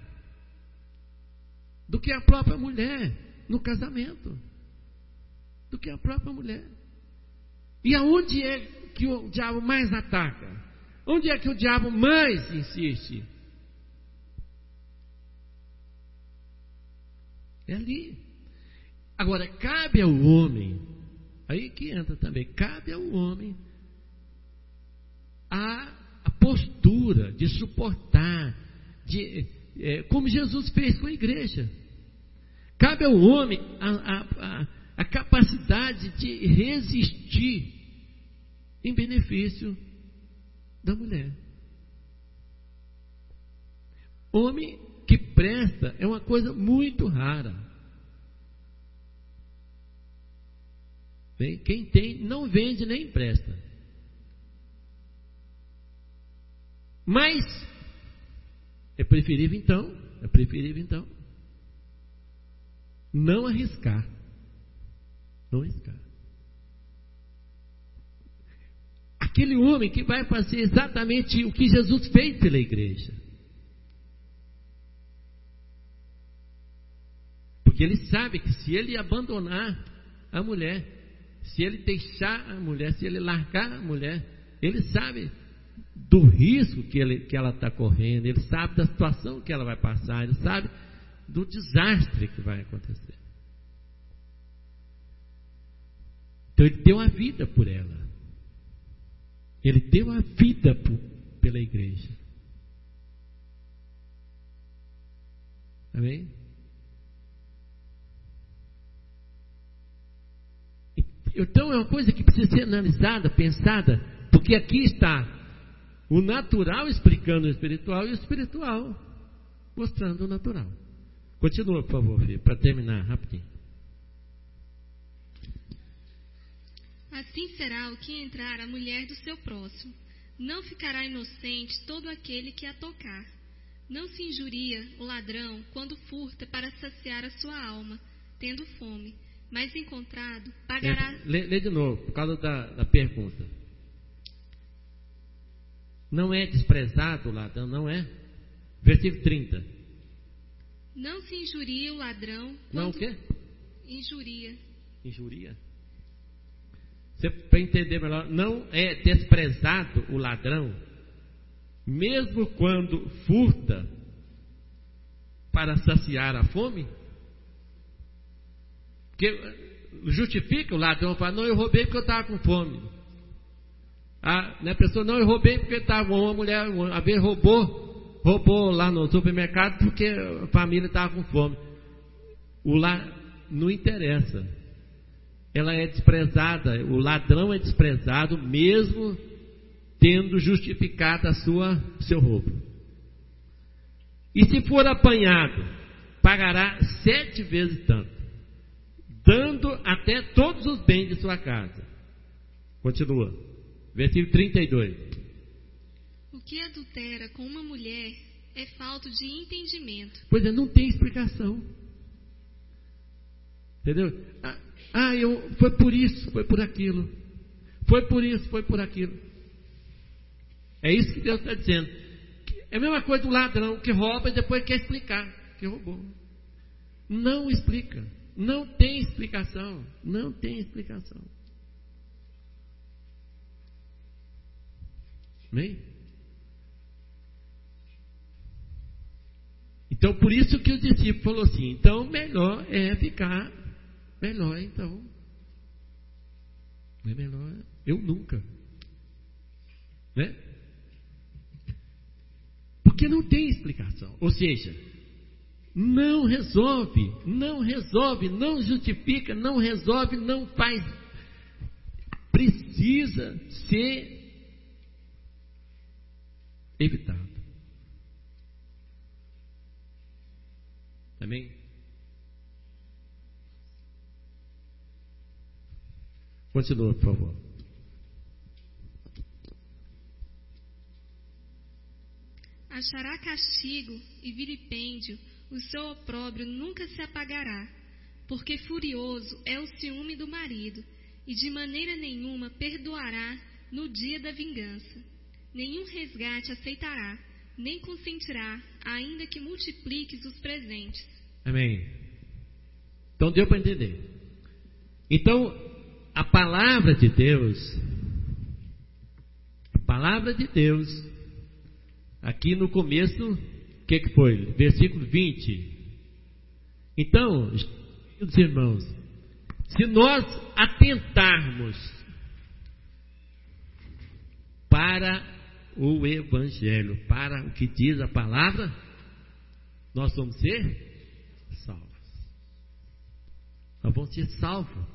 Speaker 1: do que a própria mulher no casamento. Do que a própria mulher. E aonde é que o diabo mais ataca? Onde é que o diabo mais insiste? É ali. Agora, cabe ao homem, aí que entra também, cabe ao homem a, a postura de suportar, de, é, como Jesus fez com a igreja. Cabe ao homem a, a, a, a capacidade de resistir em benefício da mulher. Homem que presta é uma coisa muito rara. Bem, quem tem não vende nem empresta. Mas é preferível então, é preferível então não arriscar. Não arriscar. Aquele homem que vai fazer exatamente o que Jesus fez pela igreja. Porque ele sabe que se ele abandonar a mulher, se ele deixar a mulher, se ele largar a mulher, ele sabe do risco que, ele, que ela está correndo, ele sabe da situação que ela vai passar, ele sabe do desastre que vai acontecer. Então ele deu a vida por ela. Ele deu a vida por, pela igreja. Amém? Então é uma coisa que precisa ser analisada, pensada, porque aqui está o natural explicando o espiritual e o espiritual mostrando o natural. Continua, por favor, filho, para terminar rapidinho.
Speaker 2: Assim será o que entrar a mulher do seu próximo. Não ficará inocente todo aquele que a tocar. Não se injuria o ladrão quando furta para saciar a sua alma, tendo fome. Mas encontrado, pagará...
Speaker 1: É, lê, lê de novo, por causa da, da pergunta. Não é desprezado o ladrão, não é? Versículo trinta.
Speaker 2: Não se injuria o ladrão quando...
Speaker 1: Não o quê?
Speaker 2: Injuria.
Speaker 1: Injuria? Você, para entender melhor, não é desprezado o ladrão, mesmo quando furta para saciar a fome? Porque justifica o ladrão, fala, não, eu roubei porque eu estava com fome. A, né, a pessoa, não, eu roubei porque estava uma mulher, uma vez roubou, roubou lá no supermercado porque a família estava com fome. O lá não interessa. Ela é desprezada, o ladrão é desprezado mesmo tendo justificado a sua, seu roubo. E se for apanhado, pagará sete vezes tanto, dando até todos os bens de sua casa. Continua, versículo trinta e dois.
Speaker 2: O que adultera com uma mulher é falta de entendimento.
Speaker 1: Pois é, não tem explicação. Entendeu? Ah, ah eu, foi por isso, foi por aquilo. Foi por isso, foi por aquilo. É isso que Deus está dizendo. É a mesma coisa do ladrão que rouba e depois quer explicar que roubou. Não explica. Não tem explicação. Não tem explicação. Amém? Então, por isso que o discípulo falou assim, então melhor é ficar, melhor então, não é melhor, eu nunca, né? Porque não tem explicação, ou seja, não resolve, não resolve, não justifica, não resolve, não faz, precisa ser evitado. Amém? Continua, por favor.
Speaker 2: Achará castigo e vilipêndio, o seu opróbrio nunca se apagará, porque furioso é o ciúme do marido, e de maneira nenhuma perdoará no dia da vingança. Nenhum resgate aceitará, nem consentirá, ainda que multipliques os presentes.
Speaker 1: Amém. Então deu para entender. Então, a palavra de Deus, a palavra de Deus, aqui no começo, o que, que foi? Versículo vinte. Então, meus irmãos, se nós atentarmos para o Evangelho, para o que diz a palavra, nós vamos ser salvos. Nós vamos ser salvos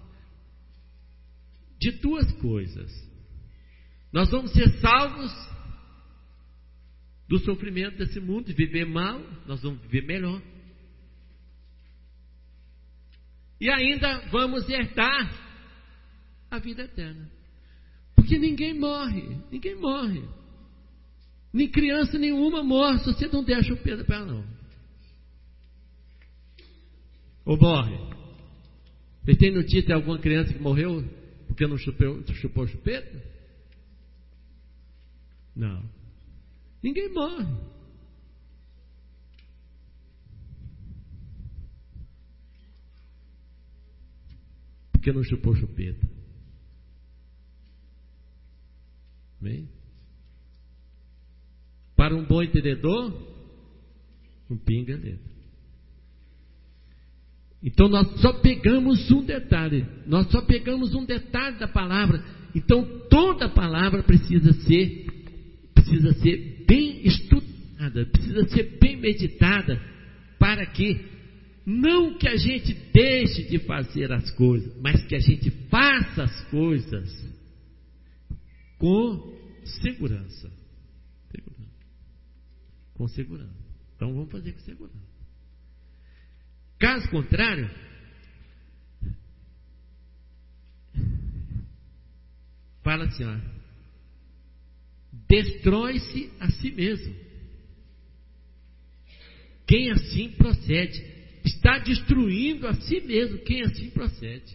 Speaker 1: de duas coisas. Nós vamos ser salvos do sofrimento desse mundo, de viver mal, nós vamos viver melhor. E ainda vamos herdar a vida eterna. Porque ninguém morre, ninguém morre. Nem criança nenhuma morre se você não der a chupeta para ela, não. Ou morre. Você tem notícia de alguma criança que morreu porque não chupou, chupou chupeta? Não. Ninguém morre. Porque não chupou chupeta. Amém? Para um bom entendedor, um pinga letra. Então nós só pegamos um detalhe, nós só pegamos um detalhe da palavra. Então toda a palavra precisa ser, precisa ser bem estudada, precisa ser bem meditada, para que não que a gente deixe de fazer as coisas, mas que a gente faça as coisas com segurança. Com segurança. Então vamos fazer com segurança. Caso contrário, fala assim, ó, destrói-se a si mesmo. Quem assim procede, está destruindo a si mesmo. Quem assim procede.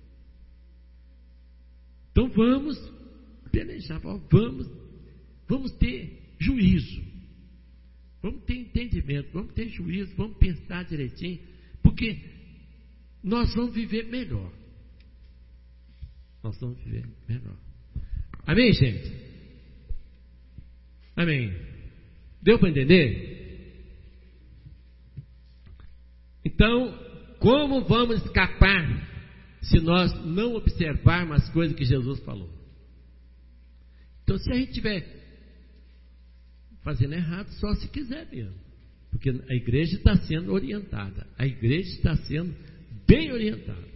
Speaker 1: Então vamos pelejar, vamos, vamos ter juízo, vamos ter entendimento, vamos ter juízo, vamos pensar direitinho. Porque nós vamos viver melhor. Nós vamos viver melhor. Amém, gente? Amém. Deu para entender? Então, como vamos escapar se nós não observarmos as coisas que Jesus falou? Então, se a gente estiver fazendo errado, só se quiser mesmo. Porque a igreja está sendo orientada. A igreja está sendo bem orientada.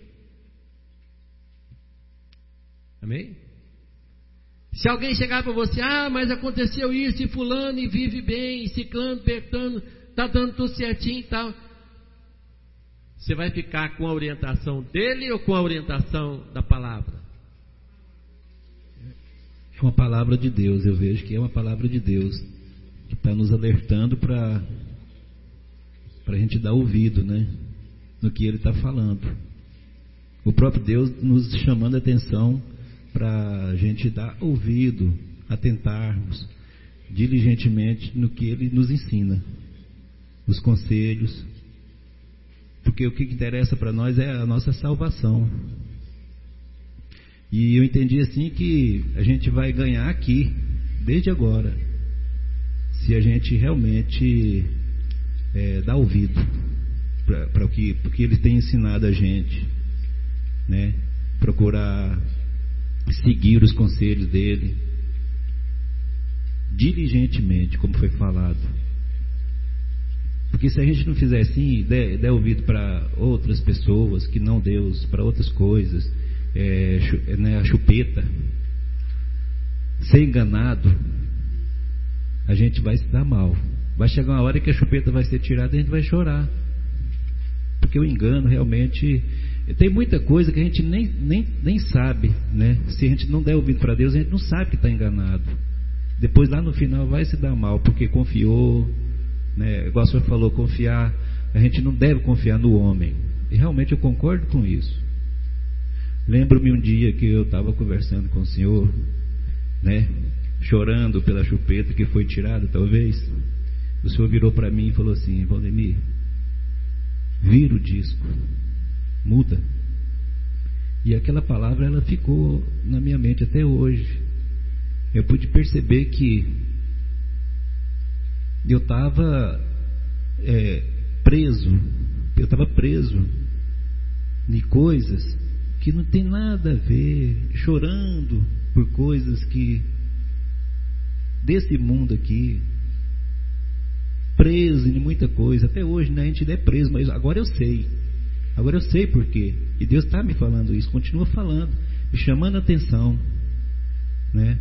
Speaker 1: Amém? Se alguém chegar para você, ah, mas aconteceu isso, e fulano e vive bem, e ciclano, pertano, está dando tudo certinho e tal. Você vai ficar com a orientação dele ou com a orientação da palavra?
Speaker 3: É uma palavra de Deus, eu vejo que é uma palavra de Deus, que está nos alertando para para a gente dar ouvido, né, no que Ele está falando. O próprio Deus nos chamando a atenção para a gente dar ouvido, atentarmos diligentemente no que Ele nos ensina, os conselhos, porque o que interessa para nós é a nossa salvação. E eu entendi assim que a gente vai ganhar aqui, desde agora, se a gente realmente é, dá ouvido para o que, que Ele tem ensinado a gente, né? Procurar seguir os conselhos dele diligentemente, como foi falado. Porque se a gente não fizer assim, der, der ouvido para outras pessoas que não Deus, para outras coisas, é, né, a chupeta, ser enganado, a gente vai se dar mal. Vai chegar uma hora que a chupeta vai ser tirada e a gente vai chorar, porque o engano realmente tem muita coisa que a gente nem, nem, nem sabe, né? Se a gente não der ouvido para Deus, a gente não sabe que está enganado. Depois lá no final vai se dar mal, porque confiou, né? Igual o senhor falou, confiar, a gente não deve confiar no homem. E realmente eu concordo com isso. Lembro-me um dia que eu estava conversando com o senhor, né? Chorando pela chupeta que foi tirada, talvez. O senhor virou para mim e falou assim: Valdemir, vira o disco, muda. E aquela palavra, ela ficou na minha mente até hoje. Eu pude perceber que eu estava é, preso, eu estava preso em coisas que não tem nada a ver, chorando por coisas que desse mundo aqui, preso em muita coisa. Até hoje, né, a gente é preso, mas agora eu sei. Agora eu sei por quê. E Deus está me falando isso, continua falando, me chamando a atenção, né?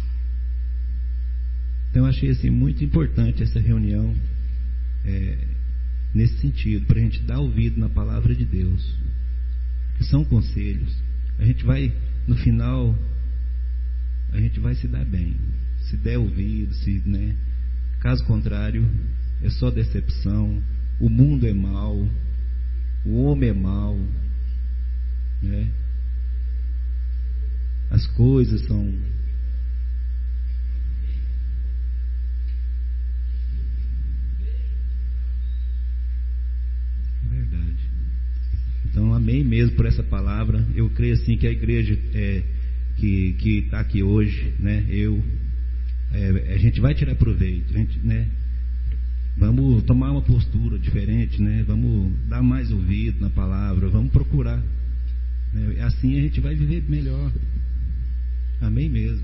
Speaker 3: Então eu achei assim muito importante essa reunião, é, nesse sentido, para a gente dar ouvido na palavra de Deus, que são conselhos. A gente vai, no final, a gente vai se dar bem, se der ouvido, se, né? Caso contrário, é só decepção. O mundo é mau, o homem é mau, né? As coisas são verdade. Então, amei mesmo por essa palavra. Eu creio assim que a igreja é, que que está aqui hoje, né? Eu é, a gente vai tirar proveito, a gente, né? Vamos tomar uma postura diferente, né? Vamos dar mais ouvido na palavra, vamos procurar, né? Assim a gente vai viver melhor. Amém mesmo.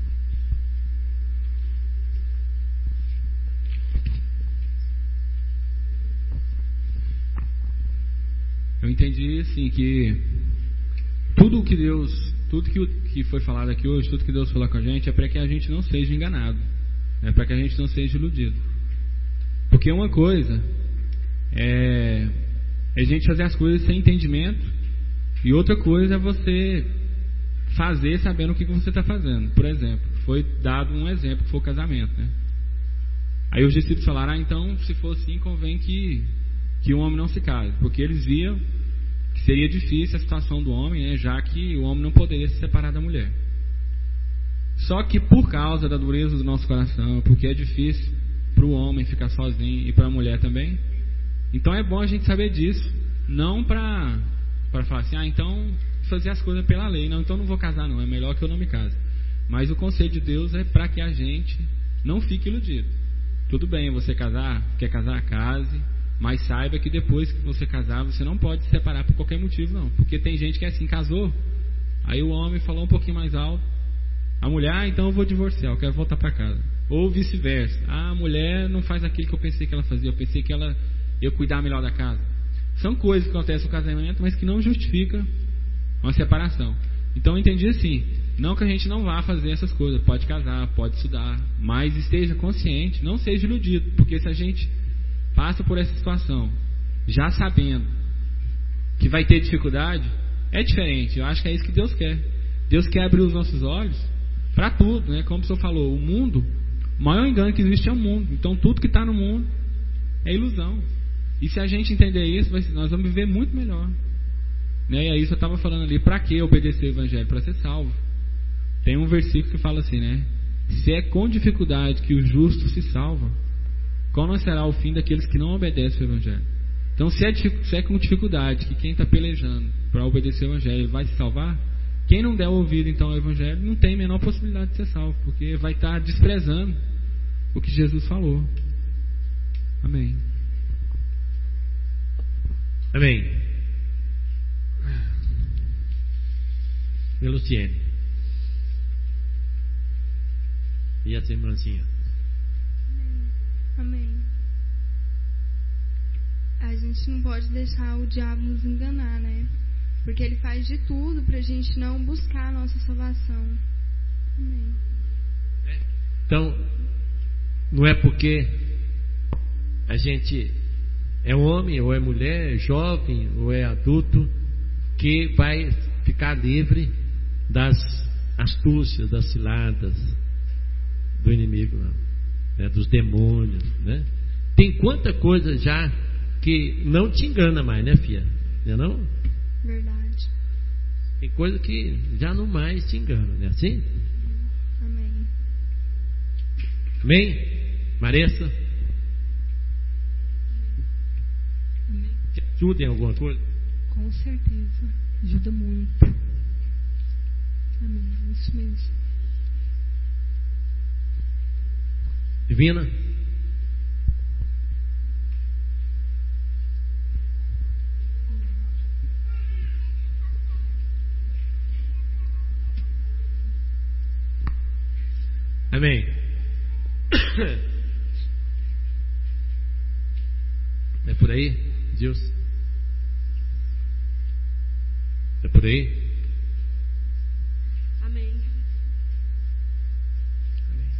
Speaker 4: Eu entendi assim que tudo que Deus, tudo que, que foi falado aqui hoje, tudo que Deus falou com a gente é para que a gente não seja enganado, é para que a gente não seja iludido. Porque uma coisa é, é a gente fazer as coisas sem entendimento, e outra coisa é você fazer sabendo o que você está fazendo. Por exemplo, foi dado um exemplo que foi o casamento, né? Aí os discípulos falaram: ah, então se for assim, convém que que o homem não se case, porque eles viam que seria difícil a situação do homem, né, já que o homem não poderia se separar da mulher. Só que por causa da dureza do nosso coração, porque é difícil para o homem ficar sozinho e para a mulher também, então é bom a gente saber disso, não para para falar assim: ah, então fazer as coisas pela lei, não, então não vou casar não, é melhor que eu não me case. Mas o conselho de Deus é para que a gente não fique iludido. Tudo bem, você casar, quer casar, case, mas saiba que depois que você casar, você não pode se separar por qualquer motivo, não. Porque tem gente que é assim, casou, aí o homem falou um pouquinho mais alto, A mulher, ah, então eu vou divorciar, eu quero voltar para casa. Ou vice-versa. Ah, a mulher não faz aquilo que eu pensei que ela fazia, eu pensei que ela ia cuidar melhor da casa. São coisas que acontecem no casamento, mas que não justifica uma separação. Então eu entendi assim, não que a gente não vá fazer essas coisas, pode casar, pode estudar, mas esteja consciente, não seja iludido, porque se a gente passa por essa situação, já sabendo que vai ter dificuldade, é diferente. Eu acho que é isso que Deus quer. Deus quer abrir os nossos olhos para tudo, né? Como o senhor falou, o mundo, o maior engano que existe é o mundo. Então tudo que está no mundo é ilusão. E se a gente entender isso, nós vamos viver muito melhor. Né? E aí eu estava falando ali, para que obedecer o Evangelho? Para ser salvo. Tem um versículo que fala assim, né? Se é com dificuldade que o justo se salva, qual não será o fim daqueles que não obedecem o Evangelho? Então, se é, se é com dificuldade que quem está pelejando para obedecer o Evangelho vai se salvar, quem não der ouvido então ao Evangelho não tem a menor possibilidade de ser salvo, porque vai estar desprezando o que Jesus falou. Amém.
Speaker 1: Amém. E Luciene. E essa irmãzinha?
Speaker 6: Amém. Amém. A gente não pode deixar o diabo nos enganar, né? Porque ele faz de tudo pra gente não buscar a nossa salvação. Amém.
Speaker 1: Então, não é porque a gente é homem, ou é mulher, é jovem, ou é adulto, que vai ficar livre das astúcias, das ciladas do inimigo, não, né? Dos demônios, né? Tem quanta coisa já que não te engana mais, né, filha? Não é não?
Speaker 6: Verdade.
Speaker 1: Tem coisa que já não mais te engana, não é assim?
Speaker 6: Amém.
Speaker 1: Amém? Maressa?
Speaker 7: Amém.
Speaker 1: Te ajuda em alguma coisa?
Speaker 7: Com certeza. Ajuda muito. Amém. Isso mesmo.
Speaker 1: Divina? Amém. É por aí, Deus? É por aí?
Speaker 6: Amém.
Speaker 1: Amém.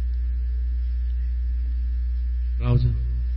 Speaker 1: Cláudia?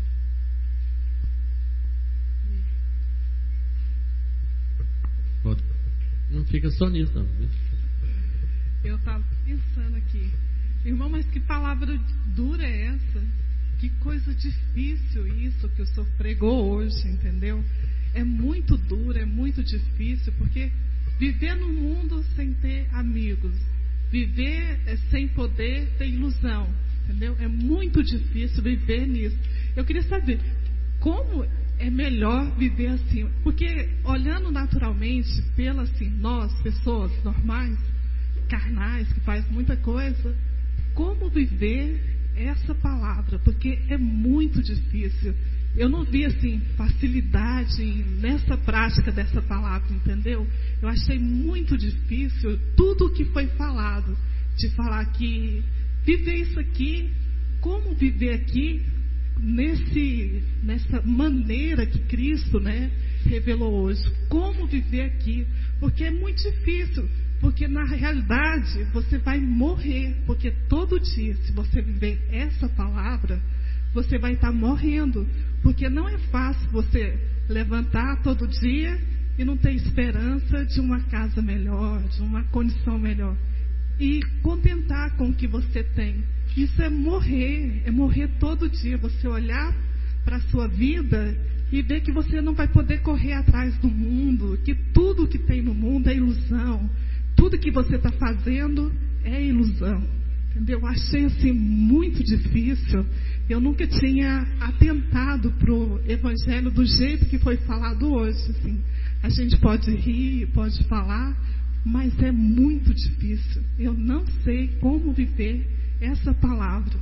Speaker 1: Não fica só nisso, não.
Speaker 7: Eu estava pensando aqui, irmão, mas que palavra dura é essa? Que coisa difícil isso que o senhor pregou hoje, entendeu? É muito duro, é muito difícil, porque viver no mundo sem ter amigos, viver sem poder ter ilusão, entendeu? É muito difícil viver nisso. Eu queria saber como é melhor viver assim, porque olhando naturalmente pelas assim, nós, pessoas normais, carnais, que faz muita coisa, como viver essa palavra, porque é muito difícil. Eu não vi assim facilidade nessa prática dessa palavra, entendeu? Eu achei muito difícil tudo o que foi falado, de falar que viver isso aqui, como viver aqui nesse, nessa maneira que Cristo, né, revelou hoje, como viver aqui, porque é muito difícil. Porque na realidade você vai morrer, porque todo dia, se você viver essa palavra, você vai estar morrendo, porque não é fácil você levantar todo dia e não ter esperança de uma casa melhor, de uma condição melhor, e contentar com o que você tem. Isso é morrer, é morrer todo dia, você olhar para a sua vida e ver que você não vai poder correr atrás do mundo, que tudo que tem no mundo é ilusão. Tudo que você está fazendo é ilusão, entendeu? Eu achei assim muito difícil. Eu nunca tinha atentado para o Evangelho do jeito que foi falado hoje. Assim. A gente pode rir, pode falar, mas é muito difícil. Eu não sei como viver essa palavra.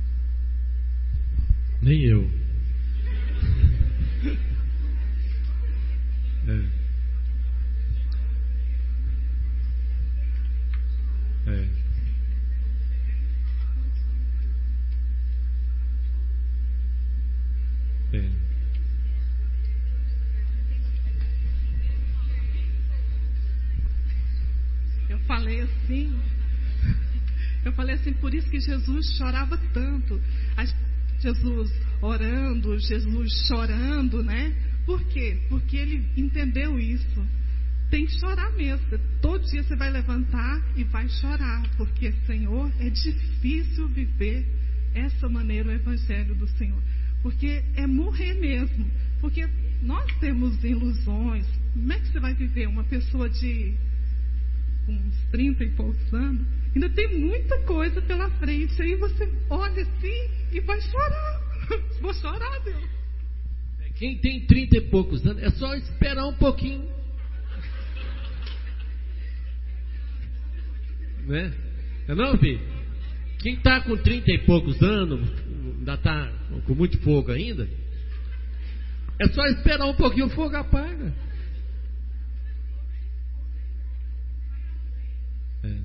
Speaker 1: Nem eu. É. É.
Speaker 7: assim, eu falei assim, por isso que Jesus chorava tanto. Jesus orando, Jesus chorando, né? Por quê? Porque ele entendeu isso. Tem que chorar mesmo. Todo dia você vai levantar e vai chorar, porque, Senhor, é difícil viver essa maneira o Evangelho do Senhor. Porque é morrer mesmo. Porque nós temos ilusões. Como é que você vai viver? Uma pessoa de uns trinta e poucos anos, ainda tem muita coisa pela frente. Aí você olha assim e vai chorar. Vou chorar, Deus.
Speaker 1: Quem tem trinta e poucos anos, é só esperar um pouquinho. Né? Eu não vi. Quem está com trinta e poucos anos, ainda está com muito fogo ainda, é só esperar um pouquinho, o fogo apaga. É.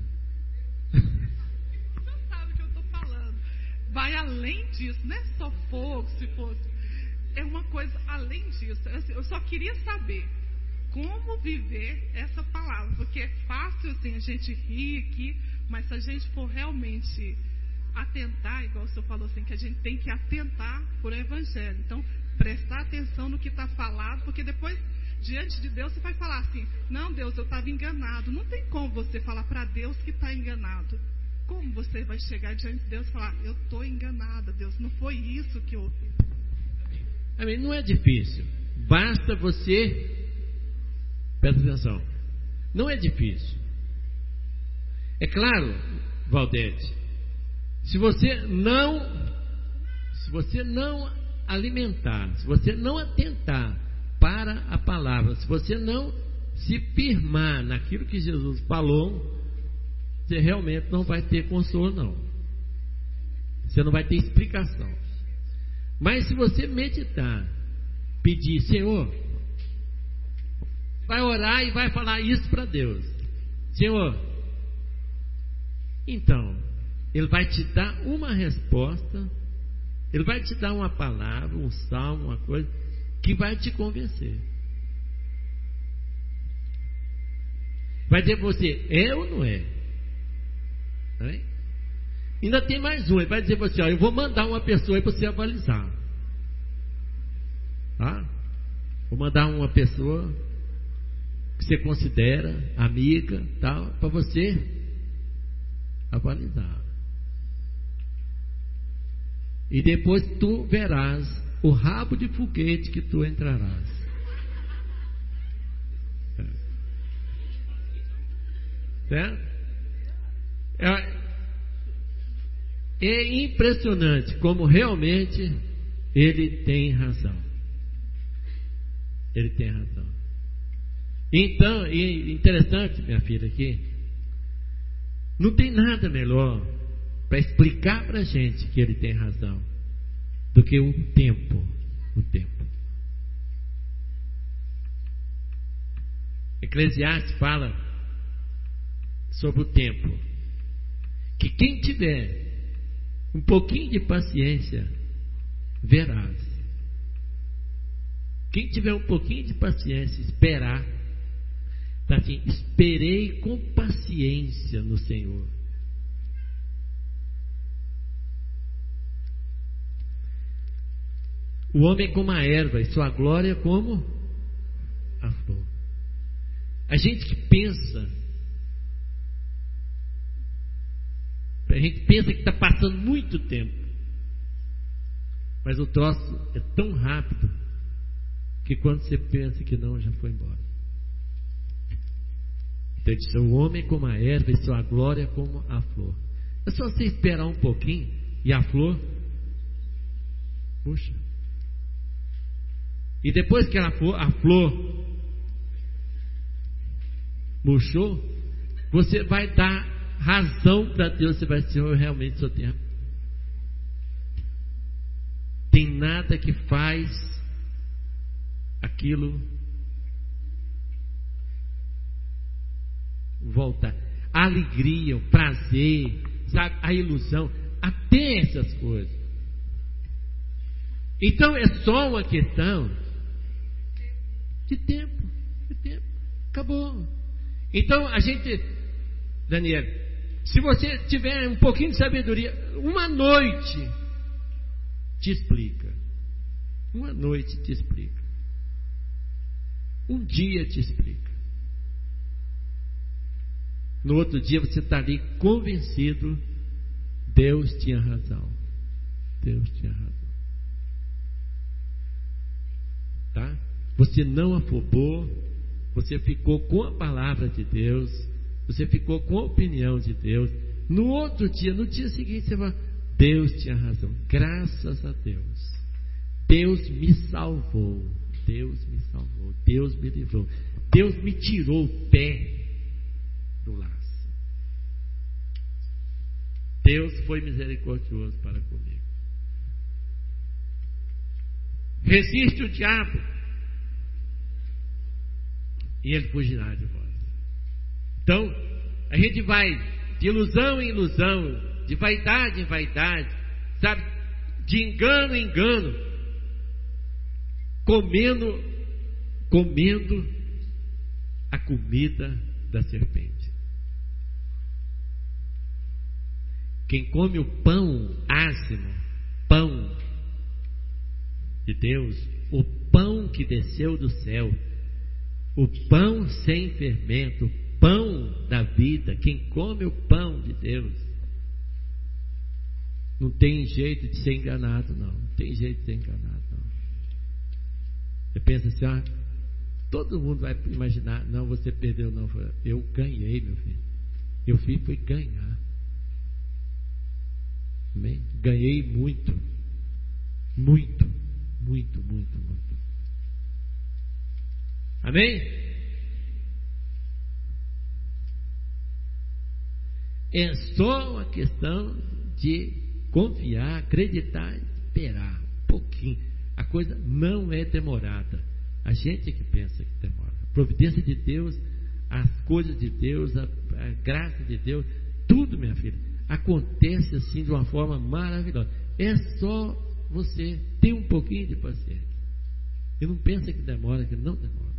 Speaker 7: Você sabe o que eu estou falando. Vai além disso, não é só fogo, se fosse. É uma coisa além disso. Eu só queria saber como viver essa palavra, porque é fácil assim a gente rir aqui, mas se a gente for realmente atentar, igual o senhor falou assim, que a gente tem que atentar por Evangelho. Então, prestar atenção no que está falado, porque depois, diante de Deus, você vai falar assim, não, Deus, eu estava enganado. Não tem como você falar para Deus que está enganado. Como você vai chegar diante de Deus e falar, eu estou enganada, Deus, não foi isso que eu...
Speaker 1: Não é difícil. Basta você... Presta atenção. Não é difícil. É claro, Valdete, se você não, se você não alimentar, se você não atentar para a palavra, se você não se firmar naquilo que Jesus falou, você realmente não vai ter consolo, não. Você não vai ter explicação. Mas se você meditar, pedir, Senhor, vai orar e vai falar isso para Deus. Senhor, então, Ele vai te dar uma resposta, Ele vai te dar uma palavra, um salmo, uma coisa, que vai te convencer. Vai dizer para você, é ou não é? é? Ainda tem mais um, ele vai dizer para você, ó, eu vou mandar uma pessoa aí para você avalizar. Tá? Vou mandar uma pessoa que você considera amiga, tal, para você avalizar. E depois tu verás o rabo de foguete que tu entrarás. Certo? É, é impressionante como realmente ele tem razão. Ele tem razão. Então, e interessante, minha filha, aqui, não tem nada melhor para explicar para a gente que ele tem razão do que o tempo. O tempo. Eclesiastes fala sobre o tempo. Que quem tiver um pouquinho de paciência, verás. Quem tiver um pouquinho de paciência, esperar. Está assim, esperei com paciência no Senhor. O homem é como a erva e sua glória como a flor. A gente que pensa, a gente pensa que está passando muito tempo, mas o troço é tão rápido que quando você pensa que não, já foi embora. Então ele diz, o homem é como a erva e sua glória como a flor. É só você esperar um pouquinho e a flor, puxa. E depois que a flor, a flor murchou, você vai dar razão para Deus. Você vai dizer, eu realmente sou tempo. Tem nada que faz aquilo voltar. A alegria, o prazer, sabe? A ilusão, até essas coisas. Então é só uma questão de tempo, de tempo. Acabou. Então a gente Daniel, se você tiver um pouquinho de sabedoria, uma noite te explica. Uma noite te explica. Um dia te explica. No outro dia você está ali convencido, Deus tinha razão. Deus tinha razão. Tá? Você não afobou, você ficou com a palavra de Deus, você ficou com a opinião de Deus. No outro dia, no dia seguinte, você fala, Deus tinha razão. Graças a Deus. Deus me salvou. Deus me salvou. Deus me livrou. Deus me tirou o pé do laço. Deus foi misericordioso para comigo. Resiste o diabo e ele fugirá de vós. Então, a gente vai de ilusão em ilusão, de vaidade em vaidade, sabe? De engano em engano, comendo, comendo a comida da serpente. Quem come o pão ácimo, pão de Deus, o pão que desceu do céu, o pão sem fermento, o pão da vida, quem come o pão de Deus, não tem jeito de ser enganado, não. Não tem jeito de ser enganado, não. Você pensa assim, ah, todo mundo vai imaginar, não, você perdeu, não. Eu ganhei, meu filho. Eu fiz foi ganhar. Amém? Ganhei muito. Muito, muito, muito, muito. Amém? É só uma questão de confiar, acreditar e esperar um pouquinho. A coisa não é demorada. A gente é que pensa que demora. A providência de Deus, as coisas de Deus, a, a graça de Deus, tudo, minha filha, acontece assim de uma forma maravilhosa. É só você ter um pouquinho de paciência. E não pensa que demora, que não demora.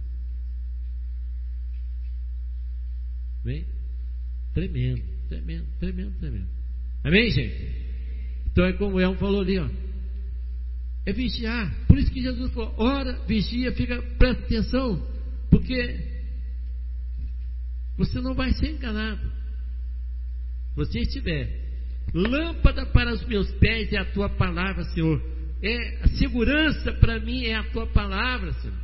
Speaker 1: Amém? Tremendo, tremendo, tremendo, tremendo. Amém, gente? Então é como o Elmo falou ali, ó. É vigiar. Por isso que Jesus falou, ora, vigia, fica, presta atenção, porque você não vai ser enganado. Se você estiver, lâmpada para os meus pés é a tua palavra, Senhor. É a segurança para mim é a tua palavra, Senhor.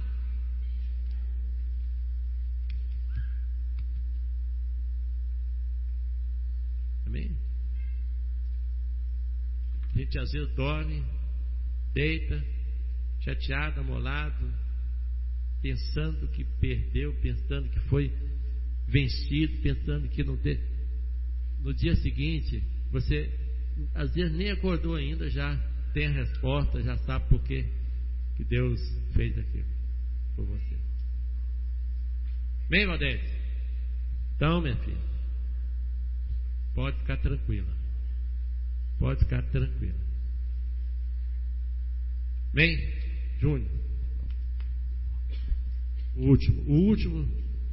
Speaker 1: Amém? A gente às vezes dorme, deita, chateado, amolado, pensando que perdeu, pensando que foi vencido, pensando que não teve. No dia seguinte, você às vezes nem acordou ainda, já tem a resposta, já sabe por que que Deus fez aquilo por você. Bem, Valdete? Então, minha filha, pode ficar tranquila. Pode ficar tranquila. Bem, Júnior. O último. O último.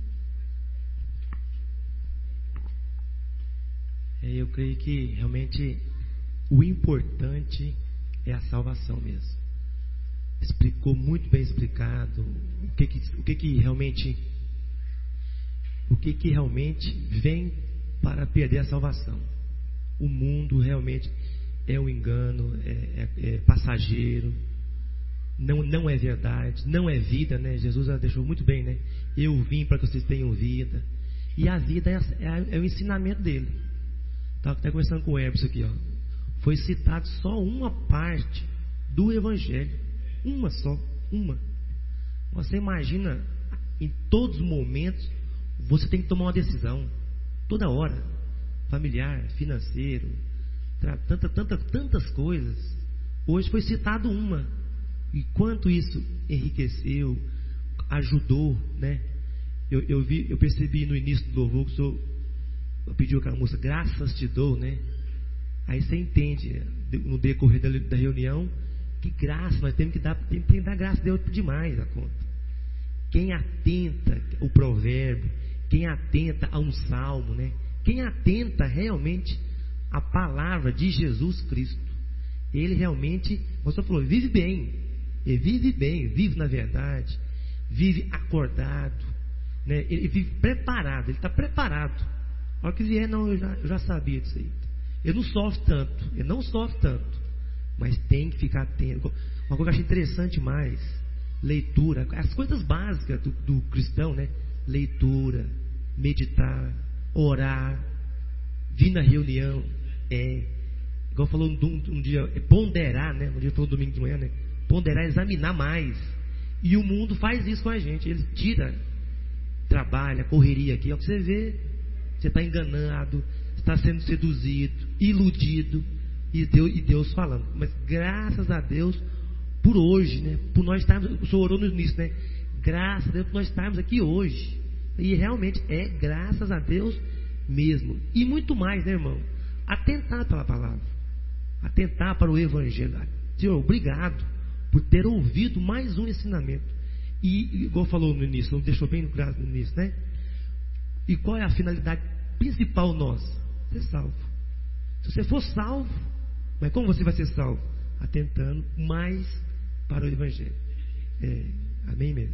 Speaker 8: É, eu creio que realmente o importante é a salvação mesmo. Explicou muito bem explicado o que que, o que, que realmente o que que realmente vem para perder a salvação. O mundo realmente é um engano, é, é, é passageiro, não, não é verdade, não é vida, né? Jesus já deixou muito bem, né? Eu vim para que vocês tenham vida. E a vida é, é, é o ensinamento dele. Estava até conversando com o Herbs aqui, ó. Foi citado só uma parte do Evangelho, uma só, uma. Você imagina, em todos os momentos, você tem que tomar uma decisão, toda hora, familiar, financeiro, tanta, tanta, tantas coisas. Hoje foi citado uma, e quanto isso enriqueceu, ajudou, né? Eu, eu, vi, eu percebi no início do louvor que o senhor pediu aquela música, graças te dou, né? Aí você entende, no decorrer da, da reunião, que graça, nós temos que dar, temos que dar graça a Deus demais a conta. Quem atenta o provérbio, quem atenta a um salmo, né? quem atenta realmente à palavra de Jesus Cristo, ele realmente, como você falou, vive bem. Ele vive bem, vive na verdade, vive acordado, né? Ele vive preparado, ele está preparado. A hora que vier, não, eu já, eu já sabia disso aí. Ele não sofre tanto, ele não sofre tanto, mas tem que ficar atento. Uma coisa que eu achei interessante mais, leitura, as coisas básicas do, do cristão, né? Leitura, meditar, orar, vir na reunião, é, igual falou um, um dia, é ponderar, né? Um dia falou domingo de manhã, né? Ponderar, examinar mais. E o mundo faz isso com a gente. Ele tira, trabalha, correria aqui. É o que você vê. Você está enganado, está sendo seduzido, iludido. E Deus, e Deus falando. Mas graças a Deus por hoje, né? Por nós estarmos. O Senhor orou no início, né? Graças a Deus por nós estarmos aqui hoje. E realmente é graças a Deus mesmo. E muito mais, né, irmão? Atentar pela palavra. Atentar para o Evangelho. Senhor, obrigado por ter ouvido mais um ensinamento. E, igual falou no início, não deixou bem claro no início, né? E qual é a finalidade principal nossa? Ser salvo. Se você for salvo, mas como você vai ser salvo? Atentando mais para o Evangelho. É, amém mesmo.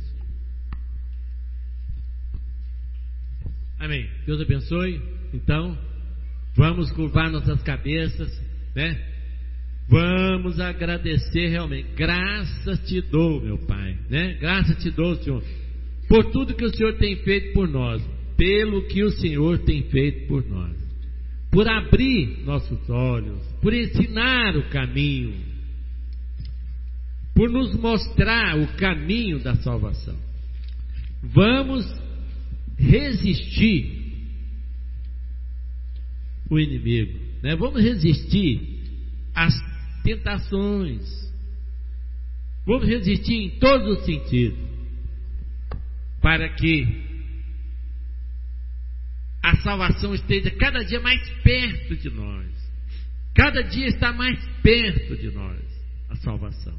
Speaker 1: Amém. Deus abençoe. Então, vamos curvar nossas cabeças, né? Vamos agradecer realmente. Graças te dou, meu Pai, né? Graças te dou, Senhor, por tudo que o Senhor tem feito por nós, pelo que o Senhor tem feito por nós, por abrir nossos olhos, por ensinar o caminho, por nos mostrar o caminho da salvação. Vamos resistir o inimigo, né? Vamos resistir às tentações, vamos resistir em todos os sentidos, para que a salvação esteja cada dia mais perto de nós. Cada dia está mais perto de nós a salvação.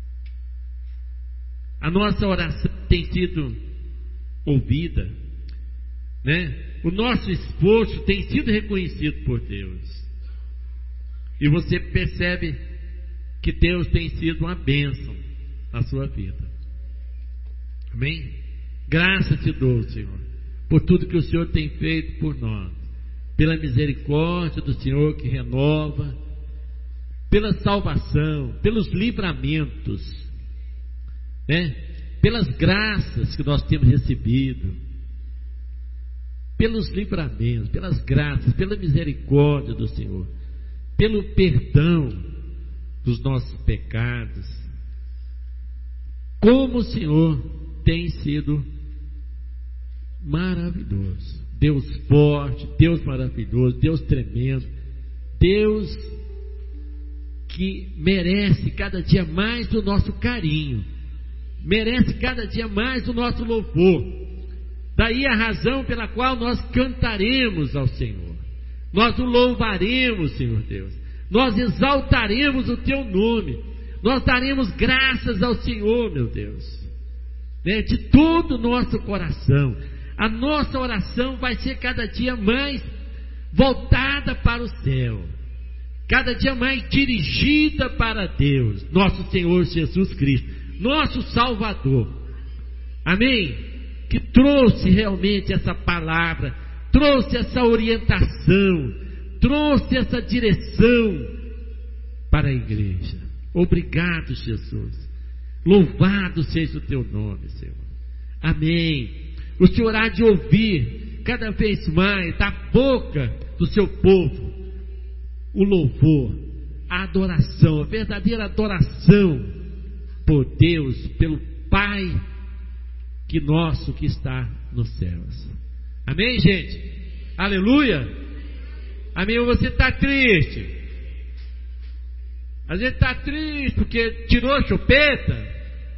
Speaker 1: A nossa oração tem sido ouvida, né? O nosso esforço tem sido reconhecido por Deus. E você percebe que Deus tem sido uma bênção na sua vida. Amém? Graças te dou, Senhor, por tudo que o Senhor tem feito por nós, pela misericórdia do Senhor que renova, pela salvação, pelos livramentos, né? Pelas graças que nós temos recebido, pelos livramentos, pelas graças, pela misericórdia do Senhor, pelo perdão dos nossos pecados. Como o Senhor tem sido maravilhoso, Deus forte, Deus maravilhoso, Deus tremendo, Deus que merece cada dia mais o nosso carinho, merece cada dia mais o nosso louvor. Daí a razão pela qual nós cantaremos ao Senhor, nós o louvaremos, Senhor Deus, nós exaltaremos o teu nome, nós daremos graças ao Senhor, meu Deus, né? De todo o nosso coração. A nossa oração vai ser cada dia mais voltada para o céu, cada dia mais dirigida para Deus, nosso Senhor Jesus Cristo, nosso Salvador. Amém? Que trouxe realmente essa palavra, trouxe essa orientação, trouxe essa direção para a igreja. Obrigado, Jesus. Louvado seja o teu nome, Senhor. Amém. O Senhor há de ouvir cada vez mais da boca do seu povo o louvor, a adoração, a verdadeira adoração por Deus, pelo Pai que nosso que está nos céus. Amém, gente? Aleluia. Amém. Você está triste, a gente está triste porque tirou a chupeta?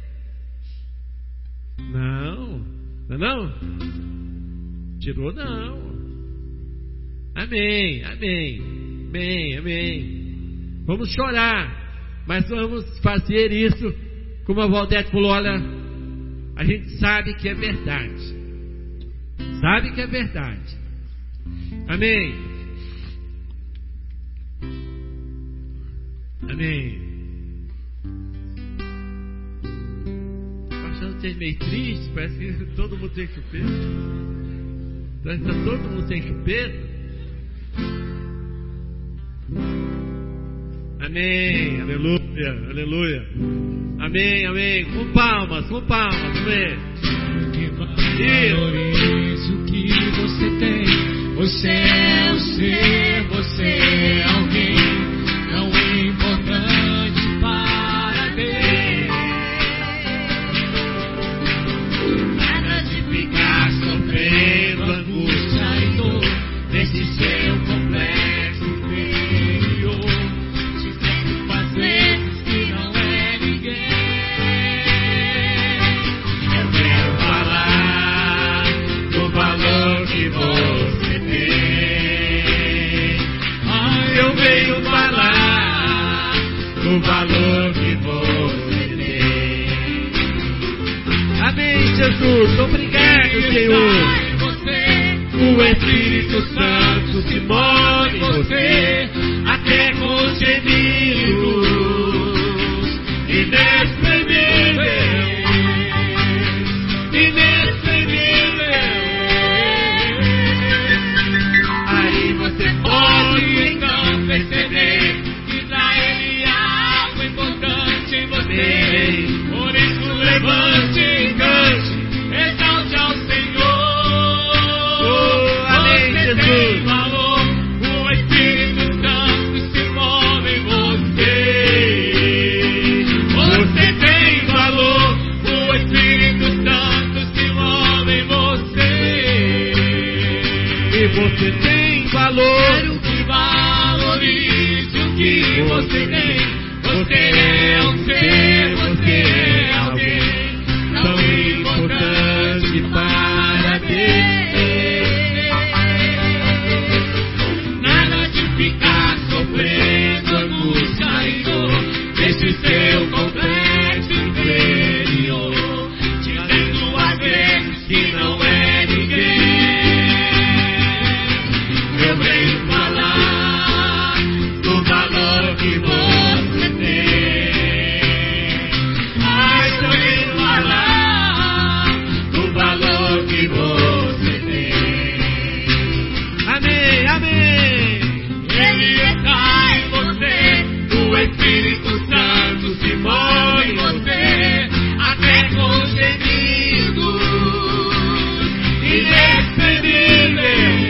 Speaker 1: Não, não, não. Tirou não. Amém, amém, amém, amém. Vamos chorar, mas vamos fazer isso como a Valdete falou. Olha, a gente sabe que é verdade, sabe que é verdade. Amém. Amém. Estou achando vocês meio tristes, parece que todo mundo tem chupeta. Parece que está todo mundo sem chupeta. Amém, aleluia, aleluia. Amém, amém. Com palmas, com palmas, amém.
Speaker 9: Valorize o que você tem. Você é o ser, você é alguém tão importante para Deus. Nada de ficar sofrendo angústia e dor nesse seu complexo interior, dizendo às vezes que não é ninguém. Eu quero falar do valor que você tem. Ah, eu venho falar do valor que você tem.
Speaker 1: Amém, Jesus. Obrigado, Senhor.
Speaker 9: O Espírito Santo se move em você, até com gemidos inexprimíveis, inexprimíveis. Aí você pode então perceber que pra Ele há algo importante em você. Por isso levante e cante, exalte ao Senhor. Tem valor, o Espírito Santo se move em você. Você tem valor, o Espírito Santo se move em você.
Speaker 1: E você tem valor.
Speaker 9: Quero que valorize o que você tem. Você é um ser, você é alguém tão importante para Deus. Ficar sofrendo angústia e dor nesse seu complexo interior, dizendo às vezes que não é ninguém. Eu venho falar do valor que você tem. Ai, eu venho falar do valor que você tem.
Speaker 1: Amém, amém.
Speaker 9: Ele está em você, o Espírito Santo se move em você, até com gemidos inexprimíveis,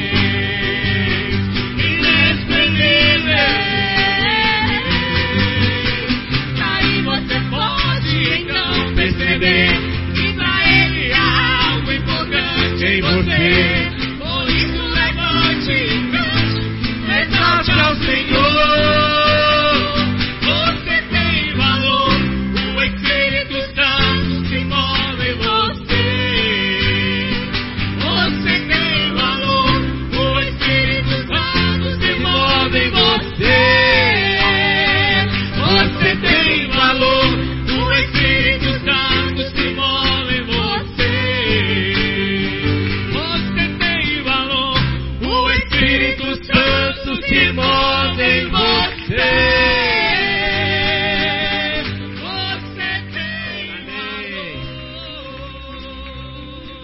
Speaker 9: inexprimíveis. Aí você pode então perceber que pra Ele há algo importante em você. Por isso levante e cante, exalte ao Senhor. Você tem valor, o Espírito Santo se move em você. Você tem valor, o Espírito Santo se move em você. Você tem valor, o Espírito Santo se move em você. Você tem valor, o Espírito Santo se move em você. Você tem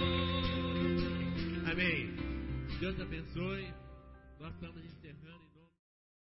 Speaker 1: Amém. Amém. Deus abençoe. Nós estamos encerrando em nome